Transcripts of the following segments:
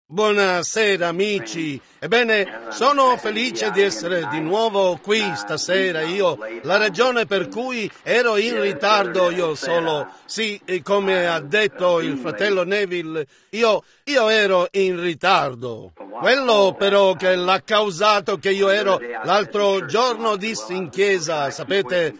Buonasera amici, ebbene sono felice di essere di nuovo qui stasera. La ragione per cui ero in ritardo, come ha detto il fratello Neville, io ero in ritardo. Quello però che l'ha causato che io ero l'altro giorno dissi in chiesa, sapete,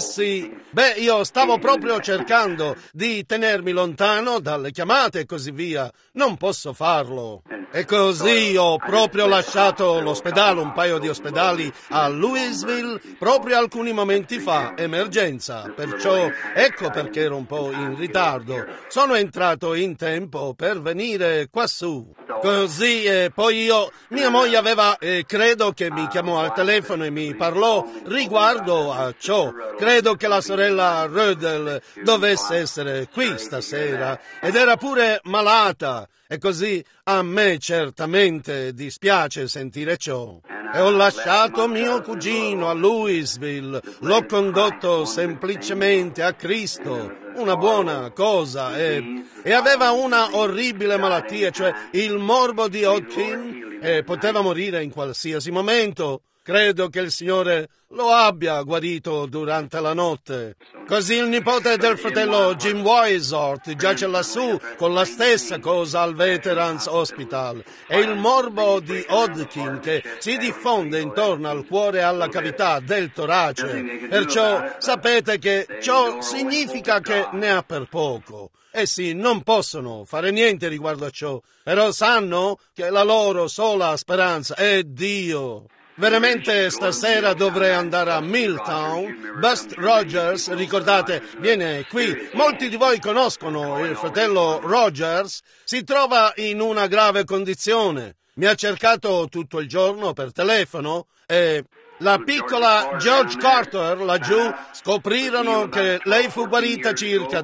io stavo proprio cercando di tenermi lontano dalle chiamate e così via, non posso farlo. E così ho proprio lasciato l'ospedale, un paio di ospedali a Louisville, proprio alcuni momenti fa, emergenza, perciò ecco perché ero un po' in ritardo. Sono entrato in tempo per venire quassù. Così, e poi mia moglie credo che mi chiamò al telefono e mi parlò riguardo a ciò. Credo che la sorella Rödel dovesse essere qui stasera ed era pure malata. E così a me certamente dispiace sentire ciò. E ho lasciato mio cugino a Louisville, l'ho condotto semplicemente a Cristo, una buona cosa, e aveva una orribile malattia, cioè il morbo di Hodgkin, e poteva morire in qualsiasi momento. Credo che il Signore lo abbia guarito durante la notte. Così il nipote del fratello Jim Weishaupt giace lassù con la stessa cosa al Veterans Hospital. È il morbo di Hodgkin che si diffonde intorno al cuore e alla cavità del torace. Perciò sapete che ciò significa che ne ha per poco. Essi non possono fare niente riguardo a ciò, però sanno che la loro sola speranza è Dio. Veramente stasera dovrei andare a Milltown. Bust Rogers, ricordate, viene qui. Molti di voi conoscono il fratello Rogers. Si trova in una grave condizione. Mi ha cercato tutto il giorno per telefono e la piccola George Carter laggiù scoprirono che lei fu guarita circa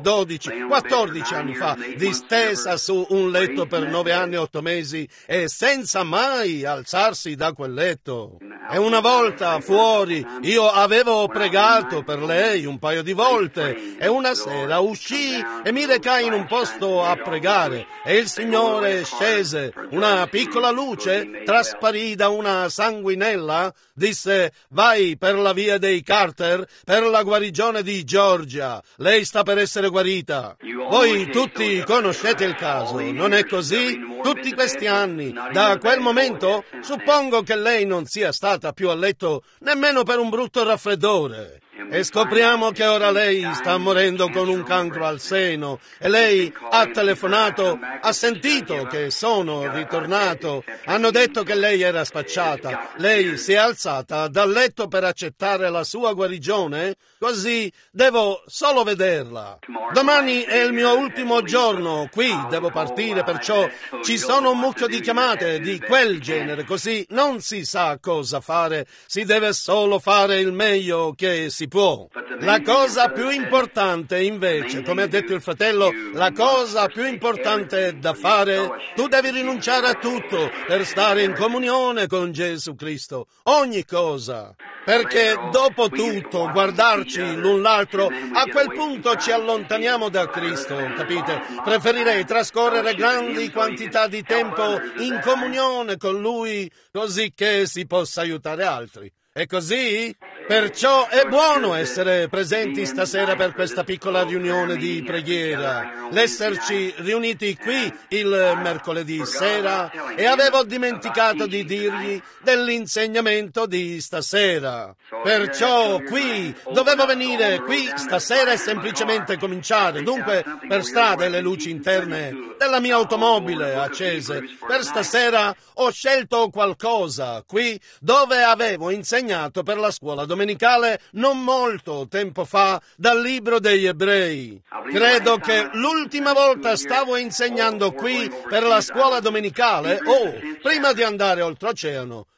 14 anni fa, distesa su un letto per 9 anni e 8 mesi e senza mai alzarsi da quel letto. E una volta fuori io avevo pregato per lei un paio di volte e una sera uscii e mi recai in un posto a pregare e il Signore scese, una piccola luce trasparì da una sanguinella, disse: vai per la via dei Carter per la guarigione di Georgia. Lei sta per essere guarita. Voi tutti conoscete il caso, non è così? Tutti questi anni, da quel momento, suppongo che lei non sia stata più a letto nemmeno per un brutto raffreddore. E scopriamo che ora lei sta morendo con un cancro al seno e lei ha telefonato, ha sentito che sono ritornato, hanno detto che lei era spacciata, lei si è alzata dal letto per accettare la sua guarigione, così devo solo vederla. Domani è il mio ultimo giorno qui, devo partire, perciò ci sono un mucchio di chiamate di quel genere, così non si sa cosa fare, si deve solo fare il meglio che si può. La cosa più importante invece, come ha detto il fratello, la cosa più importante da fare, tu devi rinunciare a tutto per stare in comunione con Gesù Cristo, ogni cosa. Perché dopo tutto, guardarci l'un l'altro, a quel punto ci allontaniamo da Cristo, capite? Preferirei trascorrere grandi quantità di tempo in comunione con Lui, così che si possa aiutare altri. È così? Perciò è buono essere presenti stasera per questa piccola riunione di preghiera, l'esserci riuniti qui il mercoledì sera, e avevo dimenticato di dirgli dell'insegnamento di stasera. Perciò dovevo venire qui stasera e semplicemente cominciare. Dunque, per strada le luci interne della mia automobile accese. Per stasera ho scelto qualcosa qui dove avevo insegnato per la scuola domenicale non molto tempo fa dal libro degli Ebrei. Credo che l'ultima volta stavo insegnando qui per la scuola domenicale prima di andare oltreoceano.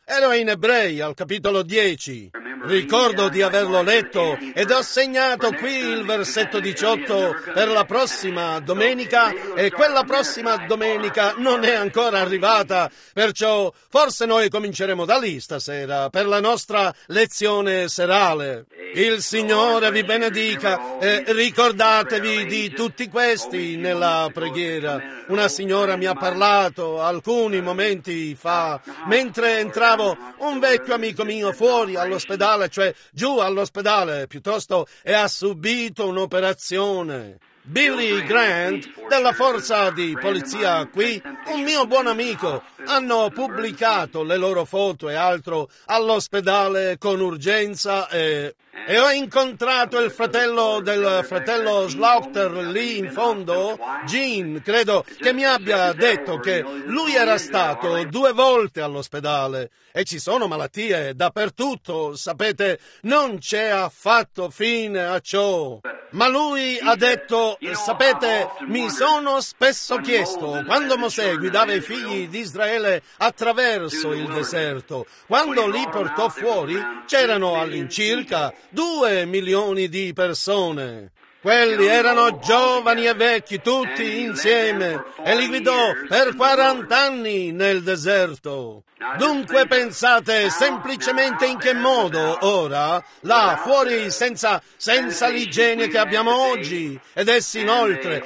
Ero in Ebrei al capitolo 10. Ricordo di averlo letto ed ho segnato qui il versetto 18 per la prossima domenica, e quella prossima domenica non è ancora arrivata, perciò forse noi cominceremo da lì stasera per la nostra lezione serale. Il Signore vi benedica e ricordatevi di tutti questi nella preghiera. Una signora mi ha parlato alcuni momenti fa, mentre entravo, un vecchio amico mio fuori all'ospedale, cioè giù all'ospedale piuttosto, e ha subito un'operazione. Billy Grant, della forza di polizia qui, un mio buon amico, hanno pubblicato le loro foto e altro all'ospedale con urgenza e ho incontrato il fratello del fratello Slaughter lì in fondo, Gene, credo, che mi abbia detto che lui era stato 2 volte all'ospedale e ci sono malattie dappertutto, sapete, non c'è affatto fine a ciò. Ma lui ha detto, sapete, mi sono spesso chiesto, quando Mosè guidava i figli di Israele attraverso il deserto, quando li portò fuori, c'erano all'incirca 2 milioni di persone. Quelli erano giovani e vecchi, tutti insieme, e li guidò per 40 anni nel deserto. Dunque pensate semplicemente in che modo ora, là fuori, senza l'igiene che abbiamo oggi, ed essi inoltre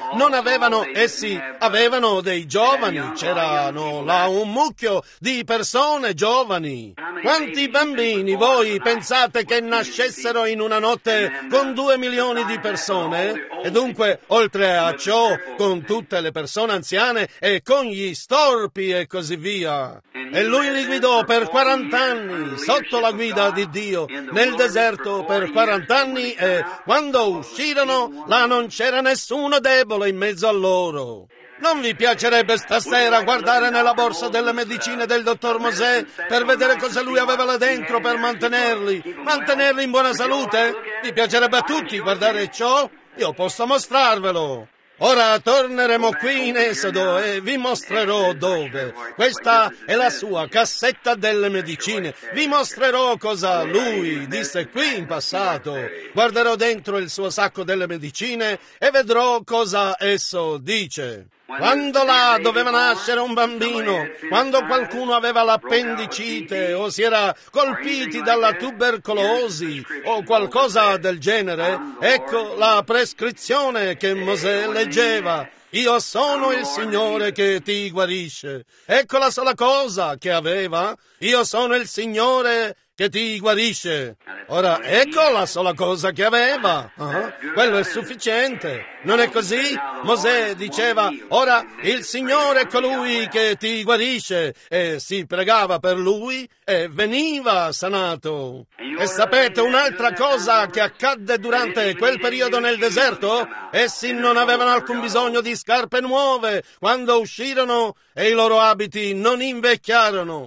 essi avevano dei giovani, c'erano là un mucchio di persone giovani. Quanti bambini voi pensate che nascessero in una notte con 2 milioni di persone? E dunque, oltre a ciò, con tutte le persone anziane e con gli storpi e così via. E lui li guidò per 40 anni, sotto la guida di Dio, nel deserto per 40 anni, e quando uscirono, là non c'era nessuno debole in mezzo a loro. Non vi piacerebbe stasera guardare nella borsa delle medicine del dottor Mosè per vedere cosa lui aveva là dentro per mantenerli in buona salute? Vi piacerebbe a tutti guardare ciò? Io posso mostrarvelo. Ora torneremo qui in Esodo e vi mostrerò dove. Questa è la sua cassetta delle medicine. Vi mostrerò cosa lui disse qui in passato. Guarderò dentro il suo sacco delle medicine e vedrò cosa esso dice. Quando là doveva nascere un bambino, quando qualcuno aveva l'appendicite o si era colpiti dalla tubercolosi o qualcosa del genere, ecco la prescrizione che Mosè leggeva. Io sono il Signore che ti guarisce. Ecco la sola cosa che aveva. Io sono il Signore che ti guarisce. Ora, ecco la sola cosa che aveva. Quello è sufficiente. Non è così? Mosè diceva, ora il Signore è colui che ti guarisce, e si pregava per lui e veniva sanato. E sapete un'altra cosa che accadde durante quel periodo nel deserto? Essi non avevano alcun bisogno di scarpe nuove quando uscirono e i loro abiti non invecchiarono.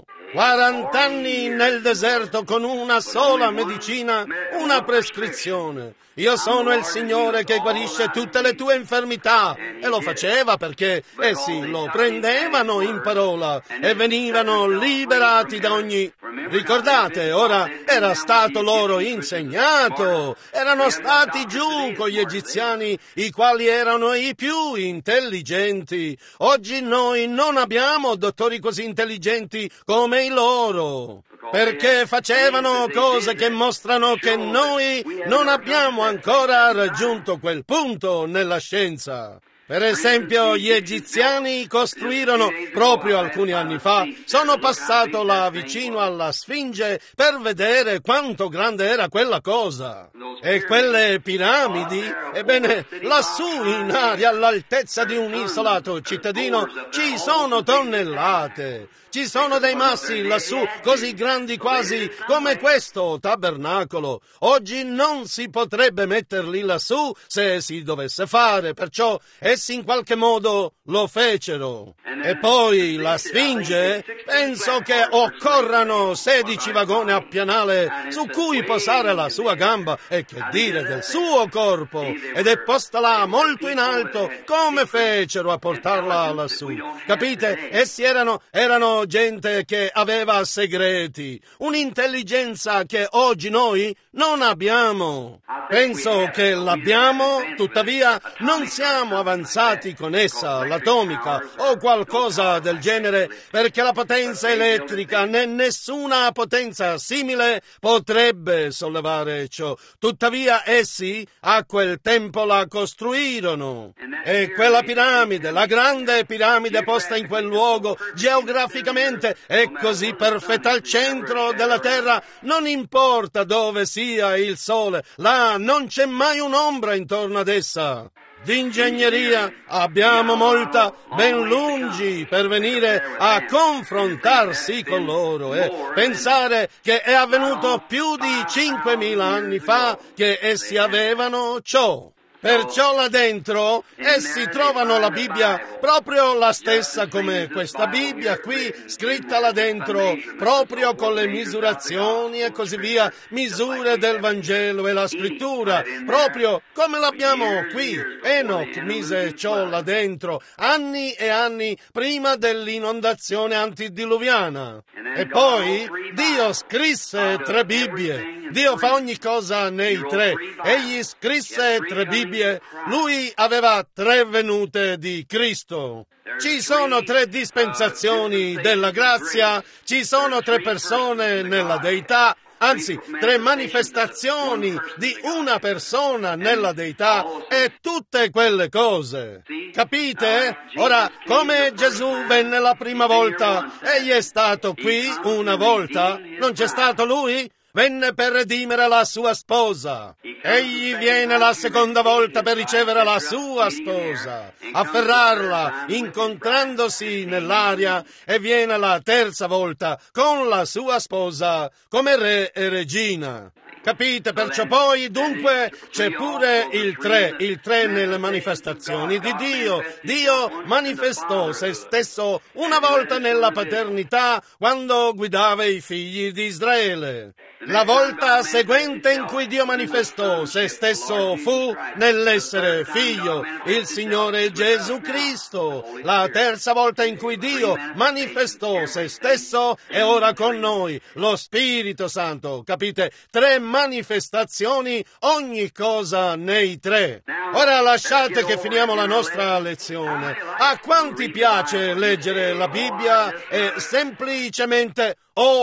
40 anni nel deserto con una sola medicina, una prescrizione. Io sono il Signore che guarisce tutte le tue infermità. E lo faceva perché essi lo prendevano in parola e venivano liberati da ogni... Ricordate, ora era stato loro insegnato. Erano stati giù con gli egiziani, i quali erano i più intelligenti. Oggi noi non abbiamo dottori così intelligenti come i loro, perché facevano cose che mostrano che noi non abbiamo ancora raggiunto quel punto nella scienza. Per esempio, gli egiziani costruirono, proprio alcuni anni fa, sono passato là vicino alla Sfinge per vedere quanto grande era quella cosa. E quelle piramidi, ebbene, lassù in aria, all'altezza di un isolato cittadino, ci sono tonnellate. Ci sono dei massi lassù così grandi quasi come questo tabernacolo. Oggi non si potrebbe metterli lassù se si dovesse fare, perciò essi in qualche modo lo fecero. E poi la Sfinge, penso che occorrano 16 vagoni a pianale su cui posare la sua gamba e che dire del suo corpo, ed è posta là molto in alto. Come fecero a portarla lassù? Capite? Essi erano gente che aveva segreti, un'intelligenza che oggi noi non abbiamo. Penso che l'abbiamo, tuttavia non siamo avanzati con essa, l'atomica o qualcosa del genere, perché la potenza elettrica né nessuna potenza simile potrebbe sollevare ciò. Tuttavia essi a quel tempo la costruirono. E quella piramide, la grande piramide posta in quel luogo, geograficamente è così perfetta al centro della terra, non importa dove sia il sole, là non c'è mai un'ombra intorno ad essa. D'ingegneria abbiamo molta, ben lungi per venire a confrontarsi con loro e pensare che è avvenuto più di 5.000 anni fa che essi avevano ciò. Perciò là dentro essi trovano la Bibbia proprio la stessa come questa Bibbia qui, scritta là dentro, proprio con le misurazioni e così via, misure del Vangelo e la Scrittura, proprio come l'abbiamo qui. Enoch mise ciò là dentro anni e anni prima dell'inondazione antidiluviana. E poi Dio scrisse 3 Bibbie. Dio fa ogni cosa nei 3. Egli scrisse 3 Bibbie. Lui aveva 3 venute di Cristo. Ci sono 3 dispensazioni della grazia, ci sono 3 persone nella deità, anzi 3 manifestazioni di una persona nella deità e tutte quelle cose. Capite? Ora, come Gesù venne la prima volta, egli è stato qui una volta, non c'è stato lui? Venne per redimere la sua sposa. Egli viene la seconda volta per ricevere la sua sposa, afferrarla, incontrandosi nell'aria, e viene la terza volta con la sua sposa come re e regina. Capite? Perciò poi, dunque, c'è pure il 3 nelle manifestazioni di Dio. Dio manifestò se stesso una volta nella paternità quando guidava i figli di Israele. La volta seguente in cui Dio manifestò se stesso fu nell'essere figlio, il Signore Gesù Cristo. La terza volta in cui Dio manifestò se stesso è ora con noi, lo Spirito Santo. Capite? 3 manifestazioni, ogni cosa nei 3. Ora lasciate che finiamo la nostra lezione. A quanti piace leggere la Bibbia e semplicemente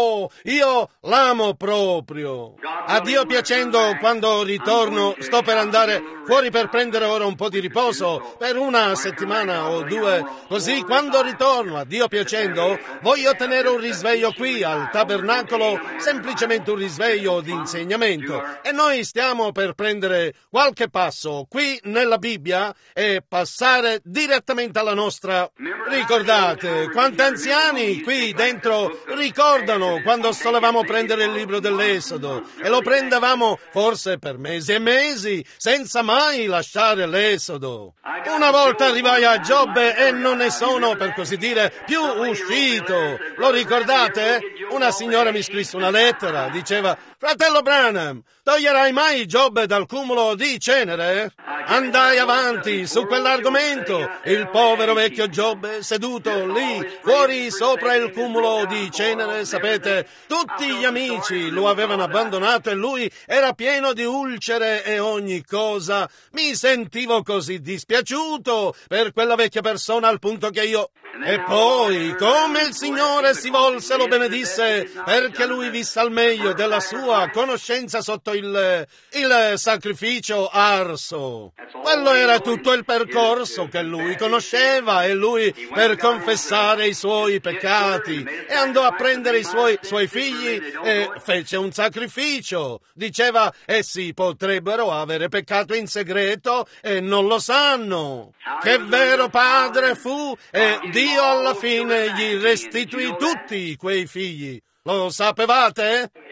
io l'amo proprio. A Dio piacendo, quando ritorno, sto per andare fuori per prendere ora un po' di riposo per 1 settimana o 2, così quando ritorno, a Dio piacendo, voglio tenere un risveglio qui al tabernacolo, semplicemente un risveglio di insegnamento, e noi stiamo per prendere qualche passo qui nella Bibbia e passare direttamente alla nostra. Ricordate, quanti anziani qui dentro ricordano quando solevamo prendere il libro dell'Esodo e lo prendevamo forse per mesi e mesi senza mai lasciare l'Esodo. Una volta arrivai a Giobbe e non ne sono, per così dire, più uscito. Lo ricordate? Una signora mi scrisse una lettera, diceva: fratello Branham, toglierai mai Giobbe dal cumulo di cenere? Andai avanti su quell'argomento. Il povero vecchio Giobbe seduto lì, fuori sopra il cumulo di cenere, sapete, tutti gli amici lo avevano abbandonato e lui era pieno di ulcere e ogni cosa. Mi sentivo così dispiaciuto per quella vecchia persona al punto che io... E poi, come il Signore si volse lo benedisse, perché lui visse al meglio della sua conoscenza sotto il sacrificio arso. Quello era tutto il percorso che lui conosceva, e lui, per confessare i suoi peccati, e andò a prendere i suoi figli e fece un sacrificio. Diceva, essi potrebbero avere peccato in segreto e non lo sanno. Che vero padre fu, e Dio alla fine gli restituì tutti quei figli. Lo sapevate?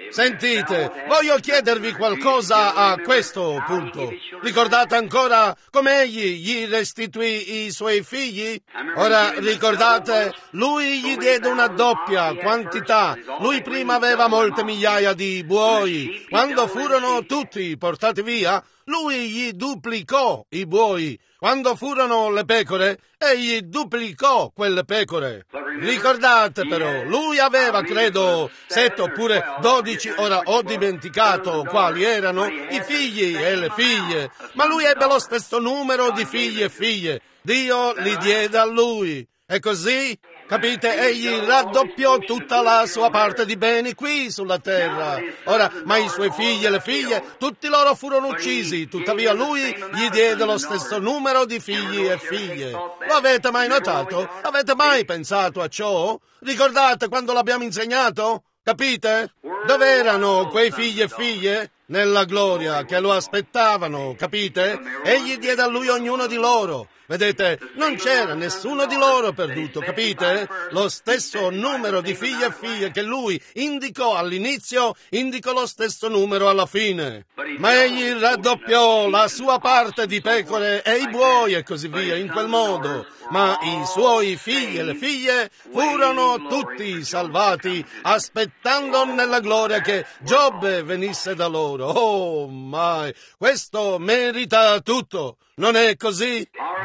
Sentite, voglio chiedervi qualcosa a questo punto. Ricordate ancora come egli gli restituì i suoi figli? Ora ricordate, lui gli diede una doppia quantità. Lui prima aveva molte migliaia di buoi. Quando furono tutti portati via, lui gli duplicò i buoi. Quando furono le pecore, egli duplicò quelle pecore. Ricordate però, lui aveva, credo, 7 oppure 12, ora ho dimenticato quali erano, i figli e le figlie, ma lui ebbe lo stesso numero di figli e figlie. Dio li diede a lui. E così, capite, egli raddoppiò tutta la sua parte di beni qui sulla terra. Ora, ma i suoi figli e le figlie, tutti loro furono uccisi, tuttavia lui gli diede lo stesso numero di figli e figlie. Lo avete mai notato? Avete mai pensato a ciò? Ricordate quando l'abbiamo insegnato? Capite? Dove erano quei figli e figlie? Nella gloria che lo aspettavano, capite? Egli diede a lui ognuno di loro. Vedete, non c'era nessuno di loro perduto, capite? Lo stesso numero di figli e figlie che lui indicò all'inizio, indicò lo stesso numero alla fine. Ma egli raddoppiò la sua parte di pecore e i buoi e così via, in quel modo. Ma i suoi figli e le figlie furono tutti salvati, aspettando nella gloria che Giobbe venisse da loro. Oh, mai, questo merita tutto. Non è così?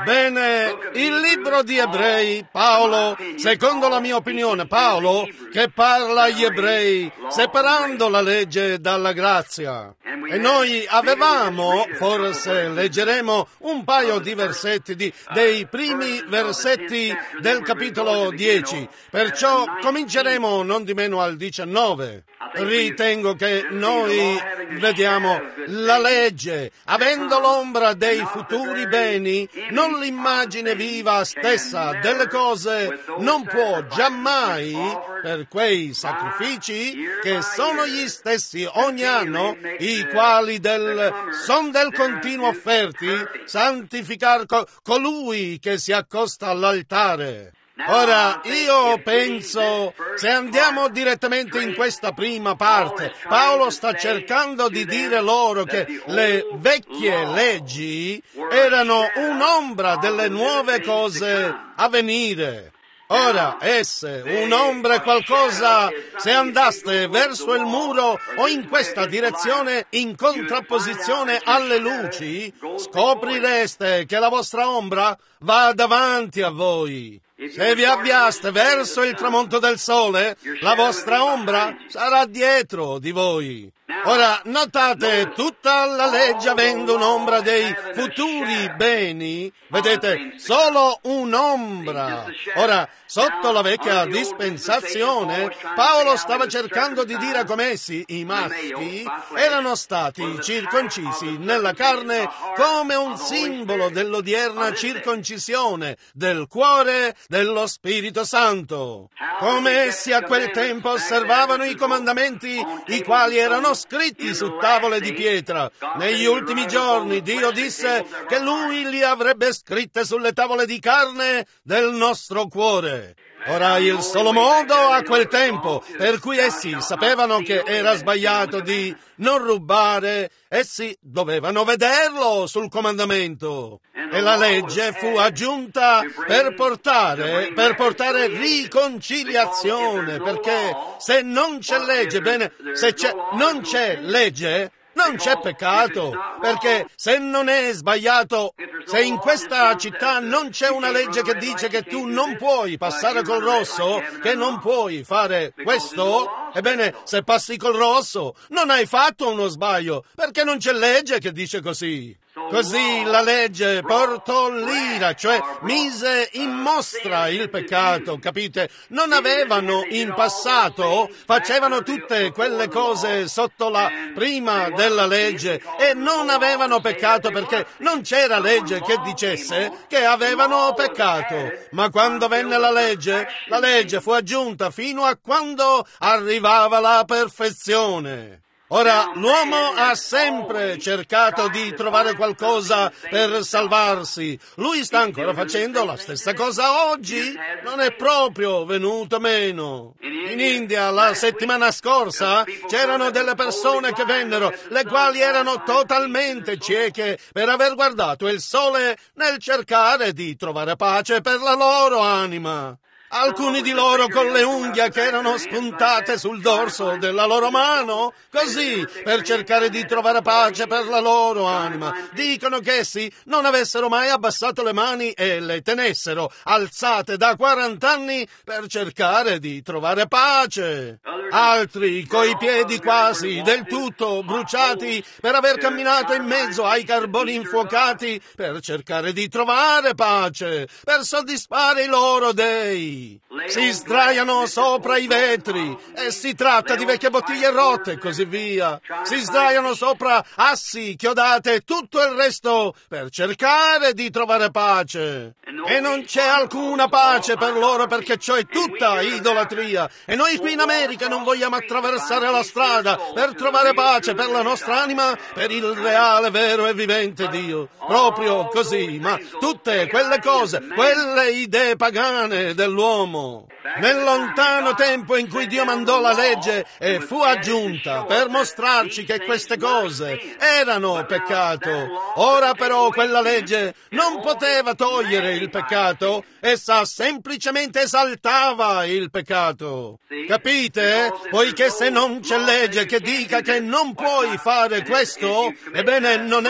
Bene, il libro di Ebrei, Paolo, secondo la mia opinione, Paolo, che parla agli ebrei, separando la legge dalla grazia. E noi avevamo, forse leggeremo un paio di versetti, dei primi versetti del capitolo 10, perciò cominceremo non di meno al 19. Ritengo che noi vediamo la legge, avendo l'ombra dei futuri beni, non l'immagine viva stessa delle cose, non può giammai, per quei sacrifici che sono gli stessi ogni anno, i quali son del continuo offerti, santificar colui che si accosta all'altare. Ora, io penso, se andiamo direttamente in questa prima parte, Paolo sta cercando di dire loro che le vecchie leggi erano un'ombra delle nuove cose a venire. Ora, esse, un'ombra e qualcosa, se andaste verso il muro o in questa direzione in contrapposizione alle luci, scoprireste che la vostra ombra va davanti a voi. Se vi avviaste verso il tramonto del sole, la vostra ombra sarà dietro di voi. Ora, notate, tutta la legge avendo un'ombra dei futuri beni, vedete, solo un'ombra. Ora, sotto la vecchia dispensazione, Paolo stava cercando di dire come essi, i maschi, erano stati circoncisi nella carne come un simbolo dell'odierna circoncisione del cuore dello Spirito Santo. Come essi a quel tempo osservavano i comandamenti, i quali erano scritti su tavole di pietra. Negli ultimi giorni Dio disse che Lui li avrebbe scritte sulle tavole di carne del nostro cuore. Ora, il solo modo a quel tempo per cui essi sapevano che era sbagliato di non rubare, essi dovevano vederlo sul comandamento. E la legge fu aggiunta per portare riconciliazione, perché se non c'è legge, non c'è legge, non c'è peccato, perché se non è sbagliato, se in questa città non c'è una legge che dice che tu non puoi passare col rosso, che non puoi fare questo, ebbene, se passi col rosso non hai fatto uno sbaglio, perché non c'è legge che dice così. Così la legge portò l'ira, cioè mise in mostra il peccato, capite? Non avevano in passato, facevano tutte quelle cose sotto la prima della legge e non avevano peccato perché non c'era legge che dicesse che avevano peccato. Ma quando venne la legge fu aggiunta fino a quando arrivava la perfezione. Ora, l'uomo ha sempre cercato di trovare qualcosa per salvarsi. Lui sta ancora facendo la stessa cosa oggi. Non è proprio venuto meno. In India, la settimana scorsa, c'erano delle persone che vennero, le quali erano totalmente cieche per aver guardato il sole nel cercare di trovare pace per la loro anima. Alcuni di loro con le unghie che erano spuntate sul dorso della loro mano, così, per cercare di trovare pace per la loro anima. Dicono che essi non avessero mai abbassato le mani e le tenessero alzate da 40 anni per cercare di trovare pace. Altri, coi piedi quasi del tutto bruciati per aver camminato in mezzo ai carboni infuocati per cercare di trovare pace, per soddisfare i loro dei. Si sdraiano sopra i vetri e si tratta di vecchie bottiglie rotte e così via. Si sdraiano sopra assi, chiodate e tutto il resto per cercare di trovare pace. E non c'è alcuna pace per loro perché ciò è tutta idolatria. E noi qui in America non vogliamo attraversare la strada per trovare pace per la nostra anima, per il reale, vero e vivente Dio. Proprio così, ma tutte quelle cose, quelle idee pagane dell'uomo, nel lontano tempo in cui Dio mandò la legge e fu aggiunta per mostrarci che queste cose erano peccato. Ora però quella legge non poteva togliere il peccato, essa semplicemente esaltava il peccato. Capite? Poiché se non c'è legge che dica che non puoi fare questo, ebbene non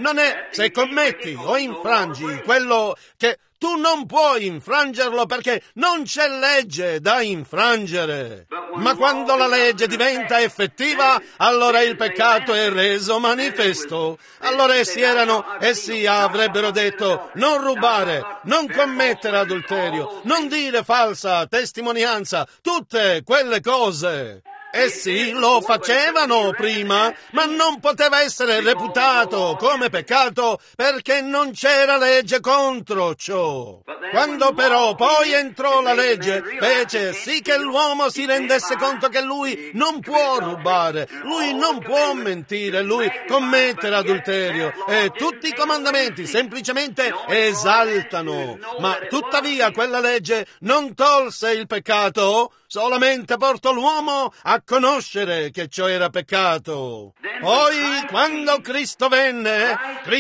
è se commetti o infrangi quello che tu non puoi infrangerlo perché non c'è legge da infrangere. Ma quando la legge diventa effettiva, allora il peccato è reso manifesto. Allora essi avrebbero detto: non rubare, non commettere adulterio, non dire falsa testimonianza, tutte quelle cose. Essi lo facevano prima, ma non poteva essere reputato come peccato perché non c'era legge contro ciò. Quando però poi entrò la legge, fece sì che l'uomo si rendesse conto che lui non può rubare, lui non può mentire, lui commettere adulterio, e tutti i comandamenti semplicemente esaltano. Ma tuttavia quella legge non tolse il peccato, solamente portò l'uomo a conoscere che ciò era peccato. Poi, quando Cristo venne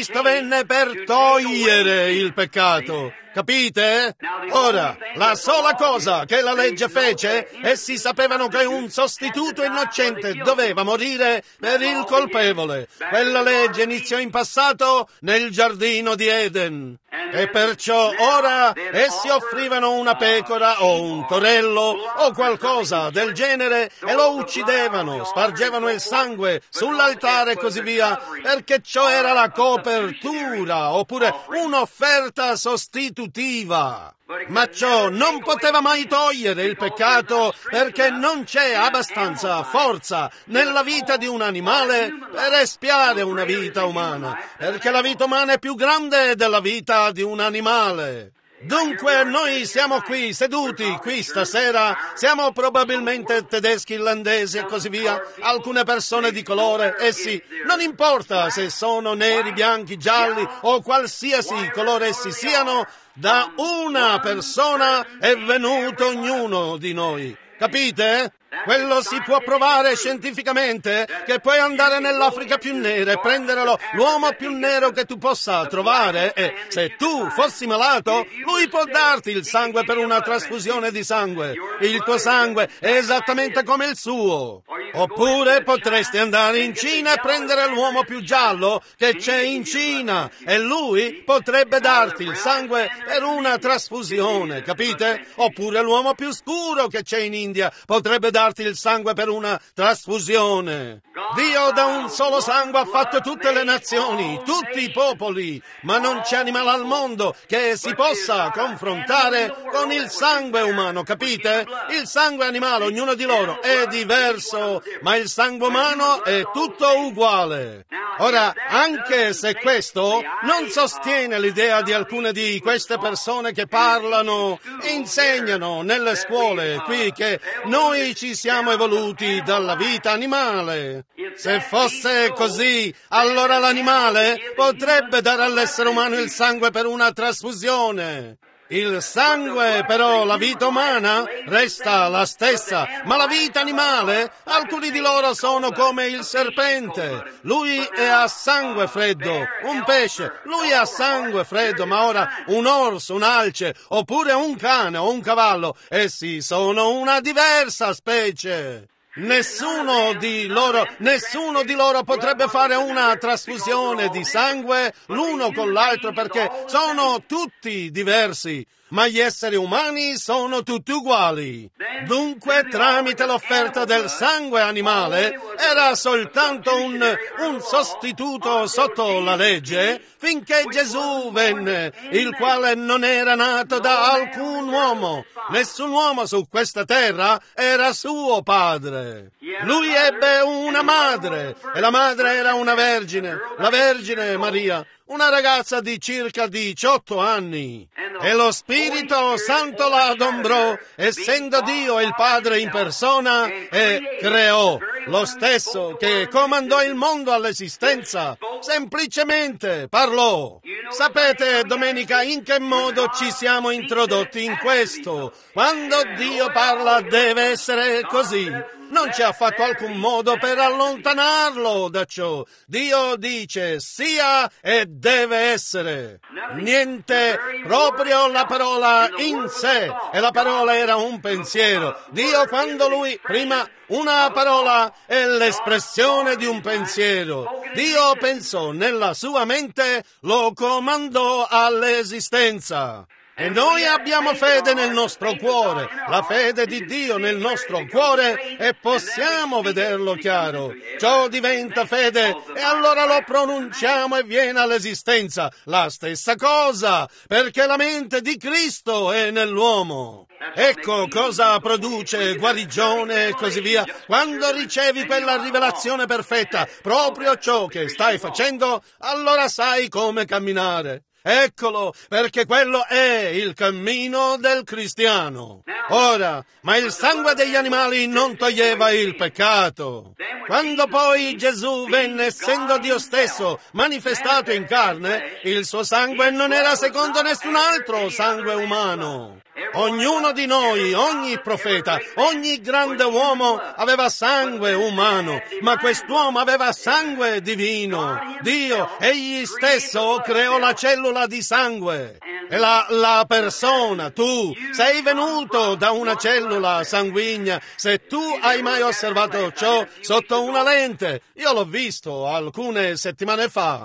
per togliere il peccato. Capite? Ora, la sola cosa che la legge fece, essi sapevano che un sostituto innocente doveva morire per il colpevole. Quella legge iniziò in passato nel giardino di Eden. E perciò ora essi offrivano una pecora o un torello o qualcosa del genere e lo uccidevano, spargevano il sangue sull'altare e così via, perché ciò era la copertura oppure un'offerta sostitutiva. Ma ciò non poteva mai togliere il peccato perché non c'è abbastanza forza nella vita di un animale per espiare una vita umana, perché la vita umana è più grande della vita di un animale. Dunque noi siamo qui seduti qui stasera, siamo probabilmente tedeschi, irlandesi e così via, alcune persone di colore, essi, non importa se sono neri, bianchi, gialli o qualsiasi colore essi siano, da una persona è venuto ognuno di noi. Capite? Quello si può provare scientificamente, che puoi andare nell'Africa più nera e prendere l'uomo più nero che tu possa trovare e se tu fossi malato, lui può darti il sangue per una trasfusione di sangue. Il tuo sangue è esattamente come il suo. Oppure potresti andare in Cina e prendere l'uomo più giallo che c'è in Cina e lui potrebbe darti il sangue per una trasfusione, capite? Oppure l'uomo più scuro che c'è in India potrebbe darti il sangue per una trasfusione. Dio da un solo sangue ha fatto tutte le nazioni, tutti i popoli, ma non c'è animale al mondo che si possa confrontare con il sangue umano, capite? Il sangue animale, ognuno di loro, è diverso, ma il sangue umano è tutto uguale. Ora, anche se questo non sostiene l'idea di alcune di queste persone che parlano e insegnano nelle scuole qui che perché noi ci siamo evoluti dalla vita animale. Se fosse così, allora l'animale potrebbe dare all'essere umano il sangue per una trasfusione. Il sangue, però, la vita umana resta la stessa, ma la vita animale, alcuni di loro sono come il serpente. Lui è a sangue freddo, un pesce, lui è a sangue freddo, ma ora un orso, un alce, oppure un cane o un cavallo, essi sono una diversa specie. Nessuno di loro potrebbe fare una trasfusione di sangue l'uno con l'altro perché sono tutti diversi, ma gli esseri umani sono tutti uguali. Dunque, tramite l'offerta del sangue animale, era soltanto un sostituto sotto la legge finché Gesù venne, il quale non era nato da alcun uomo. Nessun uomo su questa terra era suo padre. Lui ebbe una madre, e la madre era una vergine, la Vergine Maria, una ragazza di circa 18 anni. E lo Spirito Santo la adombrò, essendo Dio il Padre in persona, e creò. Lo stesso che comandò il mondo all'esistenza, semplicemente parlò. Sapete, domenica, in che modo ci siamo introdotti in questo? Quando Dio parla deve essere così. Non ci ha fatto alcun modo per allontanarlo da ciò. Dio dice sia e deve essere. Niente, proprio la parola in sé, e la parola era un pensiero. Dio, quando Lui prima una parola è l'espressione di un pensiero. Dio pensò nella sua mente, lo comandò all'esistenza. E noi abbiamo fede nel nostro cuore, la fede di Dio nel nostro cuore, e possiamo vederlo chiaro. Ciò diventa fede e allora lo pronunciamo e viene all'esistenza. La stessa cosa, perché la mente di Cristo è nell'uomo. Ecco cosa produce guarigione e così via. Quando ricevi quella rivelazione perfetta, proprio ciò che stai facendo, allora sai come camminare. Eccolo, perché quello è il cammino del cristiano. Ora, ma il sangue degli animali non toglieva il peccato. Quando poi Gesù venne, essendo Dio stesso manifestato in carne, il suo sangue non era secondo nessun altro sangue umano. Ognuno di noi, ogni profeta, ogni grande uomo aveva sangue umano, ma quest'uomo aveva sangue divino. Dio, egli stesso creò la cellula di sangue. E la persona, tu, sei venuto da una cellula sanguigna. Se tu hai mai osservato ciò sotto una lente, io l'ho visto alcune settimane fa.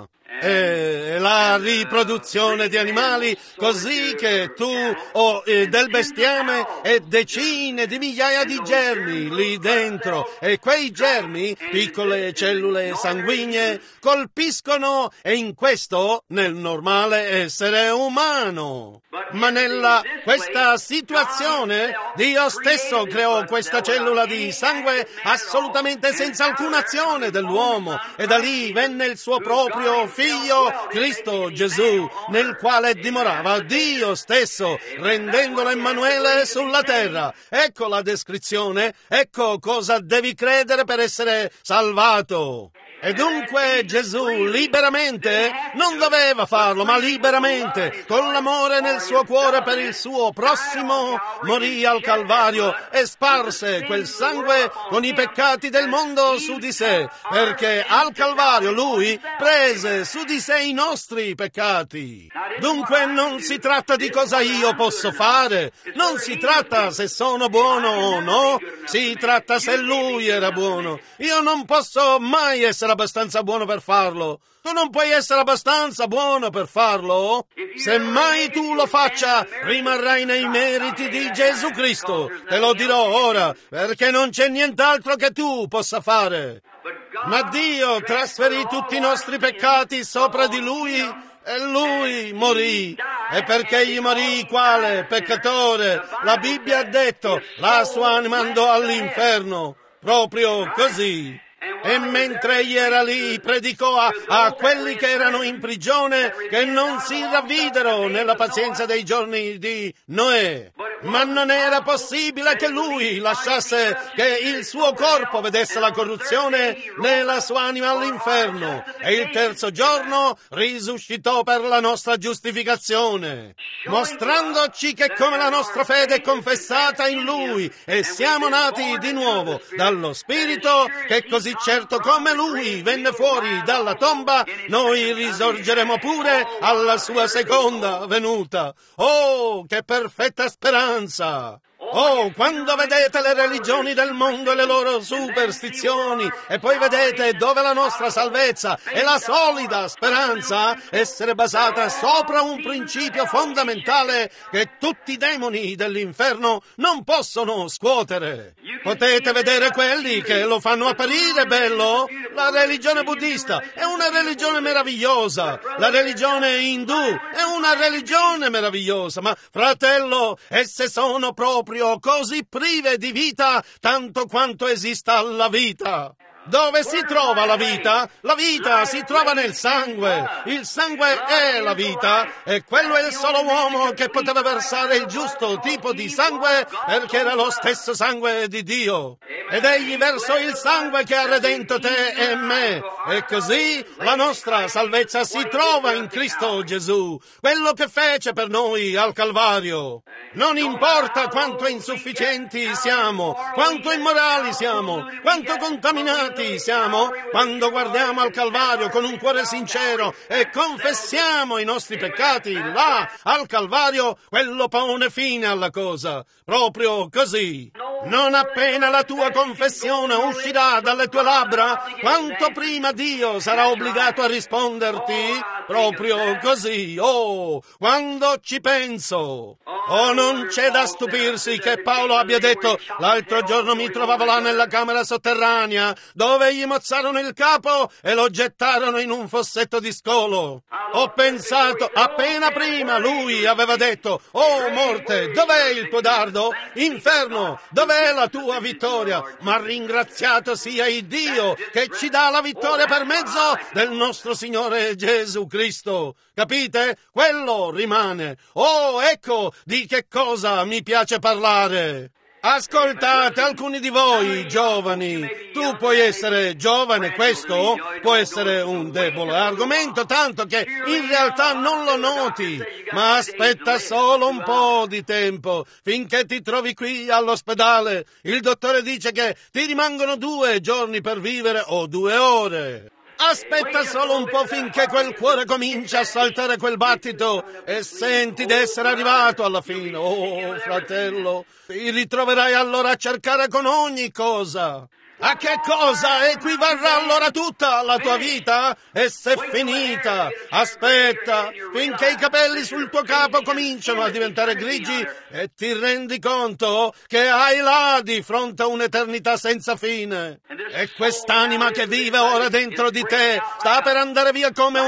E la riproduzione di animali, così che tu o del bestiame, e decine di migliaia di germi lì dentro, e quei germi, piccole cellule sanguigne, colpiscono, e in questo nel normale essere umano. Ma nella questa situazione Dio stesso creò questa cellula di sangue assolutamente senza alcuna azione dell'uomo, e da lì venne il suo proprio Figlio Cristo Gesù, nel quale dimorava Dio stesso, rendendolo Emanuele sulla terra. Ecco la descrizione, ecco cosa devi credere per essere salvato. E dunque Gesù liberamente non doveva farlo, ma liberamente, con l'amore nel suo cuore per il suo prossimo, morì al Calvario e sparse quel sangue con i peccati del mondo su di sé, perché al Calvario Lui prese su di sé i nostri peccati. Dunque non si tratta di cosa io posso fare, non si tratta se sono buono o no, si tratta se Lui era buono. Io non posso mai essere abbastanza buono per farlo. Tu non puoi essere abbastanza buono per farlo? Se mai tu lo faccia, rimarrai nei meriti di Gesù Cristo. Te lo dirò ora, perché non c'è nient'altro che tu possa fare. Ma Dio trasferì tutti i nostri peccati sopra di Lui, e Lui morì. E perché egli morì quale peccatore? La Bibbia ha detto, la sua anima andò all'inferno. Proprio così. E mentre egli era lì, predicò a quelli che erano in prigione che non si ravvidero nella pazienza dei giorni di Noè. Ma non era possibile che lui lasciasse che il suo corpo vedesse la corruzione né la sua anima all'inferno. E il terzo giorno risuscitò per la nostra giustificazione, mostrandoci che come la nostra fede è confessata in Lui e siamo nati di nuovo dallo Spirito, che così certo come Lui venne fuori dalla tomba, noi risorgeremo pure alla sua seconda venuta. Oh, che perfetta speranza! Oh, quando vedete le religioni del mondo e le loro superstizioni e poi vedete dove la nostra salvezza e la solida speranza essere basata sopra un principio fondamentale che tutti i demoni dell'inferno non possono scuotere. Potete vedere quelli che lo fanno apparire bello? La religione buddista è una religione meravigliosa, la religione indù è una religione meravigliosa, ma fratello, esse sono proprio così prive di vita tanto quanto esista la vita. Dove si trova la vita? La vita si trova nel sangue. Il sangue è la vita e quello è il solo uomo che poteva versare il giusto tipo di sangue perché era lo stesso sangue di Dio. Ed egli versò il sangue che ha redento te e me. E così la nostra salvezza si trova in Cristo Gesù, quello che fece per noi al Calvario. Non importa quanto insufficienti siamo, quanto immorali siamo, quanto contaminati siamo, quando guardiamo al Calvario con un cuore sincero e confessiamo i nostri peccati, là, al Calvario, quello pone fine alla cosa. Proprio così. Non appena la tua confessione uscirà dalle tue labbra, quanto prima Dio sarà obbligato a risponderti. Proprio così. Oh, quando ci penso. Oh, non c'è da stupirsi che Paolo abbia detto: l'altro giorno mi trovavo là nella camera sotterranea, dove gli mozzarono il capo e lo gettarono in un fossetto di scolo. Ho pensato, appena prima lui aveva detto: oh morte, dov'è il tuo dardo? Inferno, dov'è la tua vittoria? Ma ringraziato sia il Dio che ci dà la vittoria per mezzo del nostro Signore Gesù Cristo. Capite? Quello rimane. Oh, ecco di che cosa mi piace parlare. Ascoltate, alcuni di voi giovani, tu puoi essere giovane, questo può essere un debole argomento, tanto che in realtà non lo noti, ma aspetta solo un po' di tempo, finché ti trovi qui all'ospedale. Il dottore dice che ti rimangono 2 giorni per vivere o 2 ore. Aspetta solo un po' finché quel cuore comincia a saltare quel battito e senti di essere arrivato alla fine. Oh, fratello, ti ritroverai allora a cercare con ogni cosa. A che cosa equivarrà allora tutta la tua vita? Essa è finita. Aspetta finché i capelli sul tuo capo cominciano a diventare grigi e ti rendi conto che hai là di fronte a un'eternità senza fine. E quest'anima che vive ora dentro di te sta per andare via come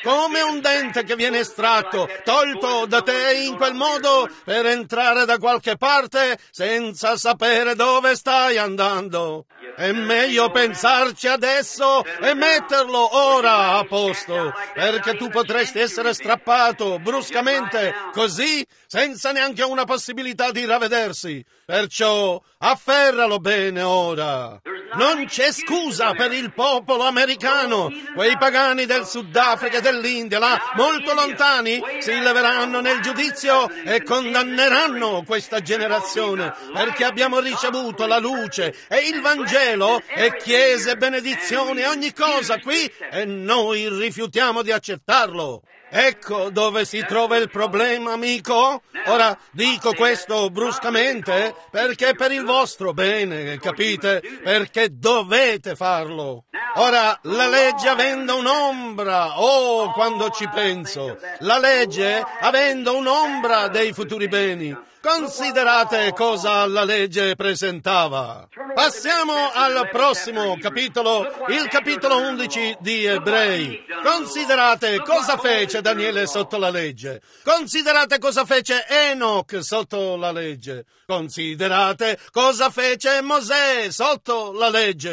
un dente che viene estratto, tolto da te in quel modo per entrare da qualche parte senza sapere dove stai andando. È meglio pensarci adesso e metterlo ora a posto, perché tu potresti essere strappato bruscamente così, senza neanche una possibilità di ravvedersi. Perciò afferralo bene ora. Non c'è scusa per il popolo americano. Quei pagani del Sudafrica e dell'India, là molto lontani, si leveranno nel giudizio e condanneranno questa generazione, perché abbiamo ricevuto la luce e il Vangelo e chiese, benedizioni e ogni cosa qui e noi rifiutiamo di accettarlo. Ecco dove si trova il problema, amico. Ora dico questo bruscamente perché è per il vostro bene, capite? Perché dovete farlo. Ora, la legge avendo un'ombra, oh, quando ci penso, la legge avendo un'ombra dei futuri beni. Considerate cosa la legge presentava. Passiamo al prossimo capitolo, il capitolo 11 di Ebrei. Considerate cosa fece Daniele sotto la legge. Considerate cosa fece Enoch sotto la legge. Considerate cosa fece Mosè sotto la legge.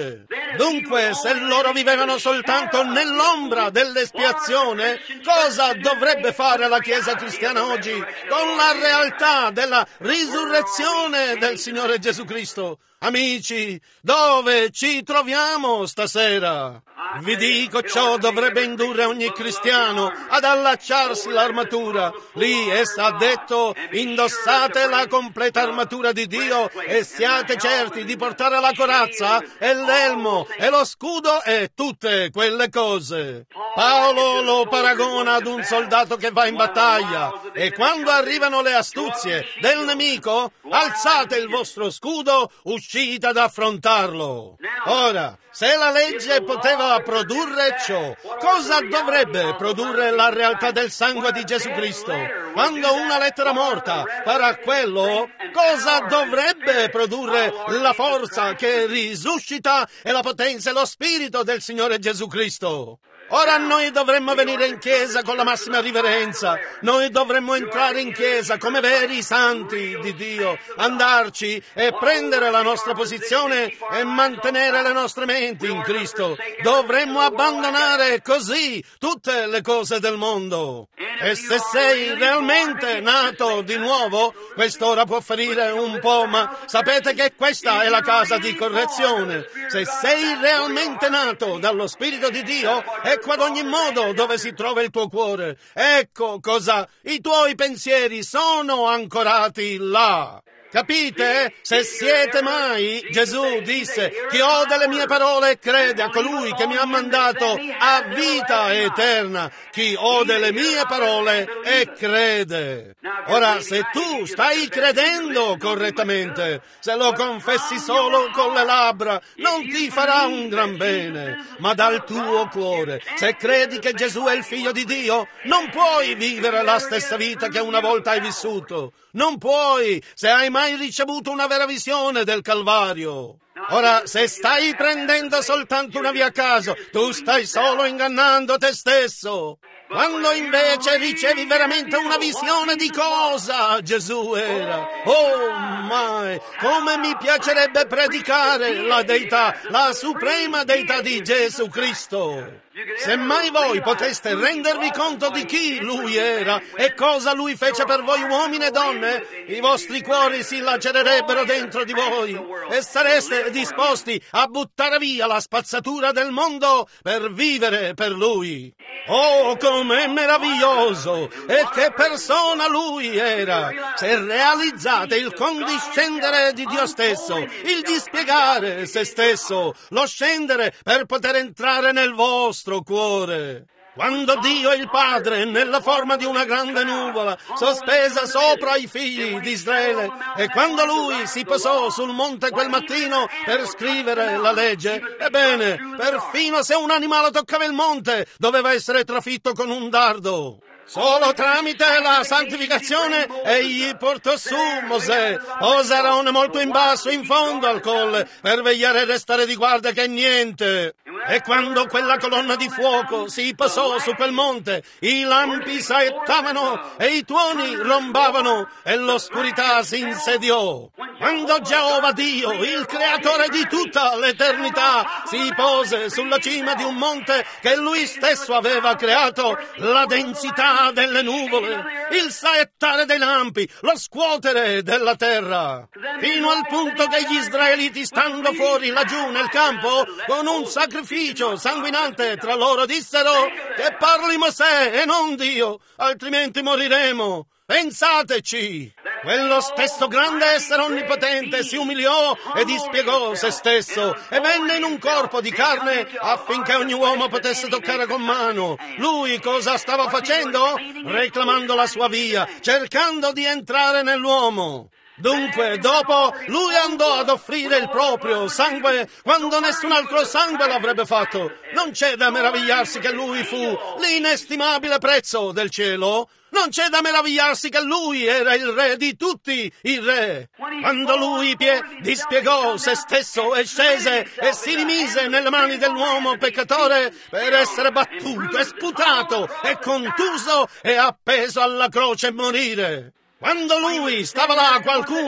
Dunque, se loro vivevano soltanto nell'ombra dell'espiazione, cosa dovrebbe fare la Chiesa cristiana oggi con la realtà della risurrezione del Signore Gesù Cristo? Amici, dove ci troviamo stasera? Vi dico, ciò dovrebbe indurre ogni cristiano ad allacciarsi l'armatura. Lì essa ha detto: indossate la completa armatura di Dio e siate certi di portare la corazza e l'elmo e lo scudo e tutte quelle cose. Paolo lo paragona ad un soldato che va in battaglia, e quando arrivano le astuzie del nemico, alzate il vostro scudo, uscite ad affrontarlo. Ora, se la legge poteva produrre ciò, cosa dovrebbe produrre la realtà del sangue di Gesù Cristo? Quando una lettera morta farà quello, cosa dovrebbe produrre la forza che risuscita e la potenza e lo spirito del Signore Gesù Cristo? Ora noi dovremmo venire in chiesa con la massima riverenza, noi dovremmo entrare in chiesa come veri santi di Dio, andarci e prendere la nostra posizione e mantenere le nostre menti in Cristo. Dovremmo abbandonare così tutte le cose del mondo. E se sei realmente nato di nuovo, quest'ora può ferire un po', ma sapete che questa è la casa di correzione. Se sei realmente nato dallo Spirito di Dio, ecco ad ogni modo dove si trova il tuo cuore. Ecco cosa i tuoi pensieri sono ancorati là. Capite? Se siete mai, Gesù disse: chi ode le mie parole e crede a colui che mi ha mandato ha vita eterna. Chi ode le mie parole e crede. Ora, se tu stai credendo correttamente, se lo confessi solo con le labbra, non ti farà un gran bene, ma dal tuo cuore. Se credi che Gesù è il Figlio di Dio, non puoi vivere la stessa vita che una volta hai vissuto. Non puoi, se hai mai ricevuto una vera visione del Calvario. Ora, se stai prendendo soltanto una via a caso, tu stai solo ingannando te stesso. Quando invece ricevi veramente una visione di cosa Gesù era. Oh my, come mi piacerebbe predicare la deità, la suprema deità di Gesù Cristo. Se mai voi poteste rendervi conto di chi Lui era e cosa Lui fece per voi uomini e donne, i vostri cuori si lacererebbero dentro di voi e sareste disposti a buttare via la spazzatura del mondo per vivere per Lui. Oh, com'è meraviglioso! E che persona Lui era! Se realizzate il condiscendere di Dio stesso, il dispiegare se stesso, lo scendere per poter entrare nel vostro cuore. Quando Dio il Padre, nella forma di una grande nuvola, sospesa sopra i figli di Israele, e quando Lui si posò sul monte quel mattino per scrivere la legge, ebbene, perfino se un animale toccava il monte, doveva essere trafitto con un dardo. Solo tramite la santificazione egli portò su Mosè, Osarone molto in basso in fondo al colle, per vegliare e restare di guardia che niente. E quando quella colonna di fuoco si posò su quel monte, i lampi saettavano e i tuoni rombavano e l'oscurità si insediò. Quando Geova Dio, il creatore di tutta l'eternità, si pose sulla cima di un monte che Lui stesso aveva creato, la densità delle nuvole, il saettare dei lampi, lo scuotere della terra, fino al punto che gli israeliti, stando fuori laggiù nel campo, con un sacrificio sanguinante tra loro dissero: che parli Mosè e non Dio, altrimenti moriremo. Pensateci! Quello stesso grande essere onnipotente si umiliò e dispiegò se stesso e venne in un corpo di carne affinché ogni uomo potesse toccare con mano. Lui cosa stava facendo? Reclamando la sua via, cercando di entrare nell'uomo. Dunque, dopo, lui andò ad offrire il proprio sangue quando nessun altro sangue l'avrebbe fatto. Non c'è da meravigliarsi che lui fu l'inestimabile prezzo del cielo. Non c'è da meravigliarsi che lui era il re di tutti i re. Quando lui dispiegò se stesso e scese e si rimise nelle mani dell'uomo peccatore per essere battuto e sputato e contuso e appeso alla croce e morire. Quando lui stava là,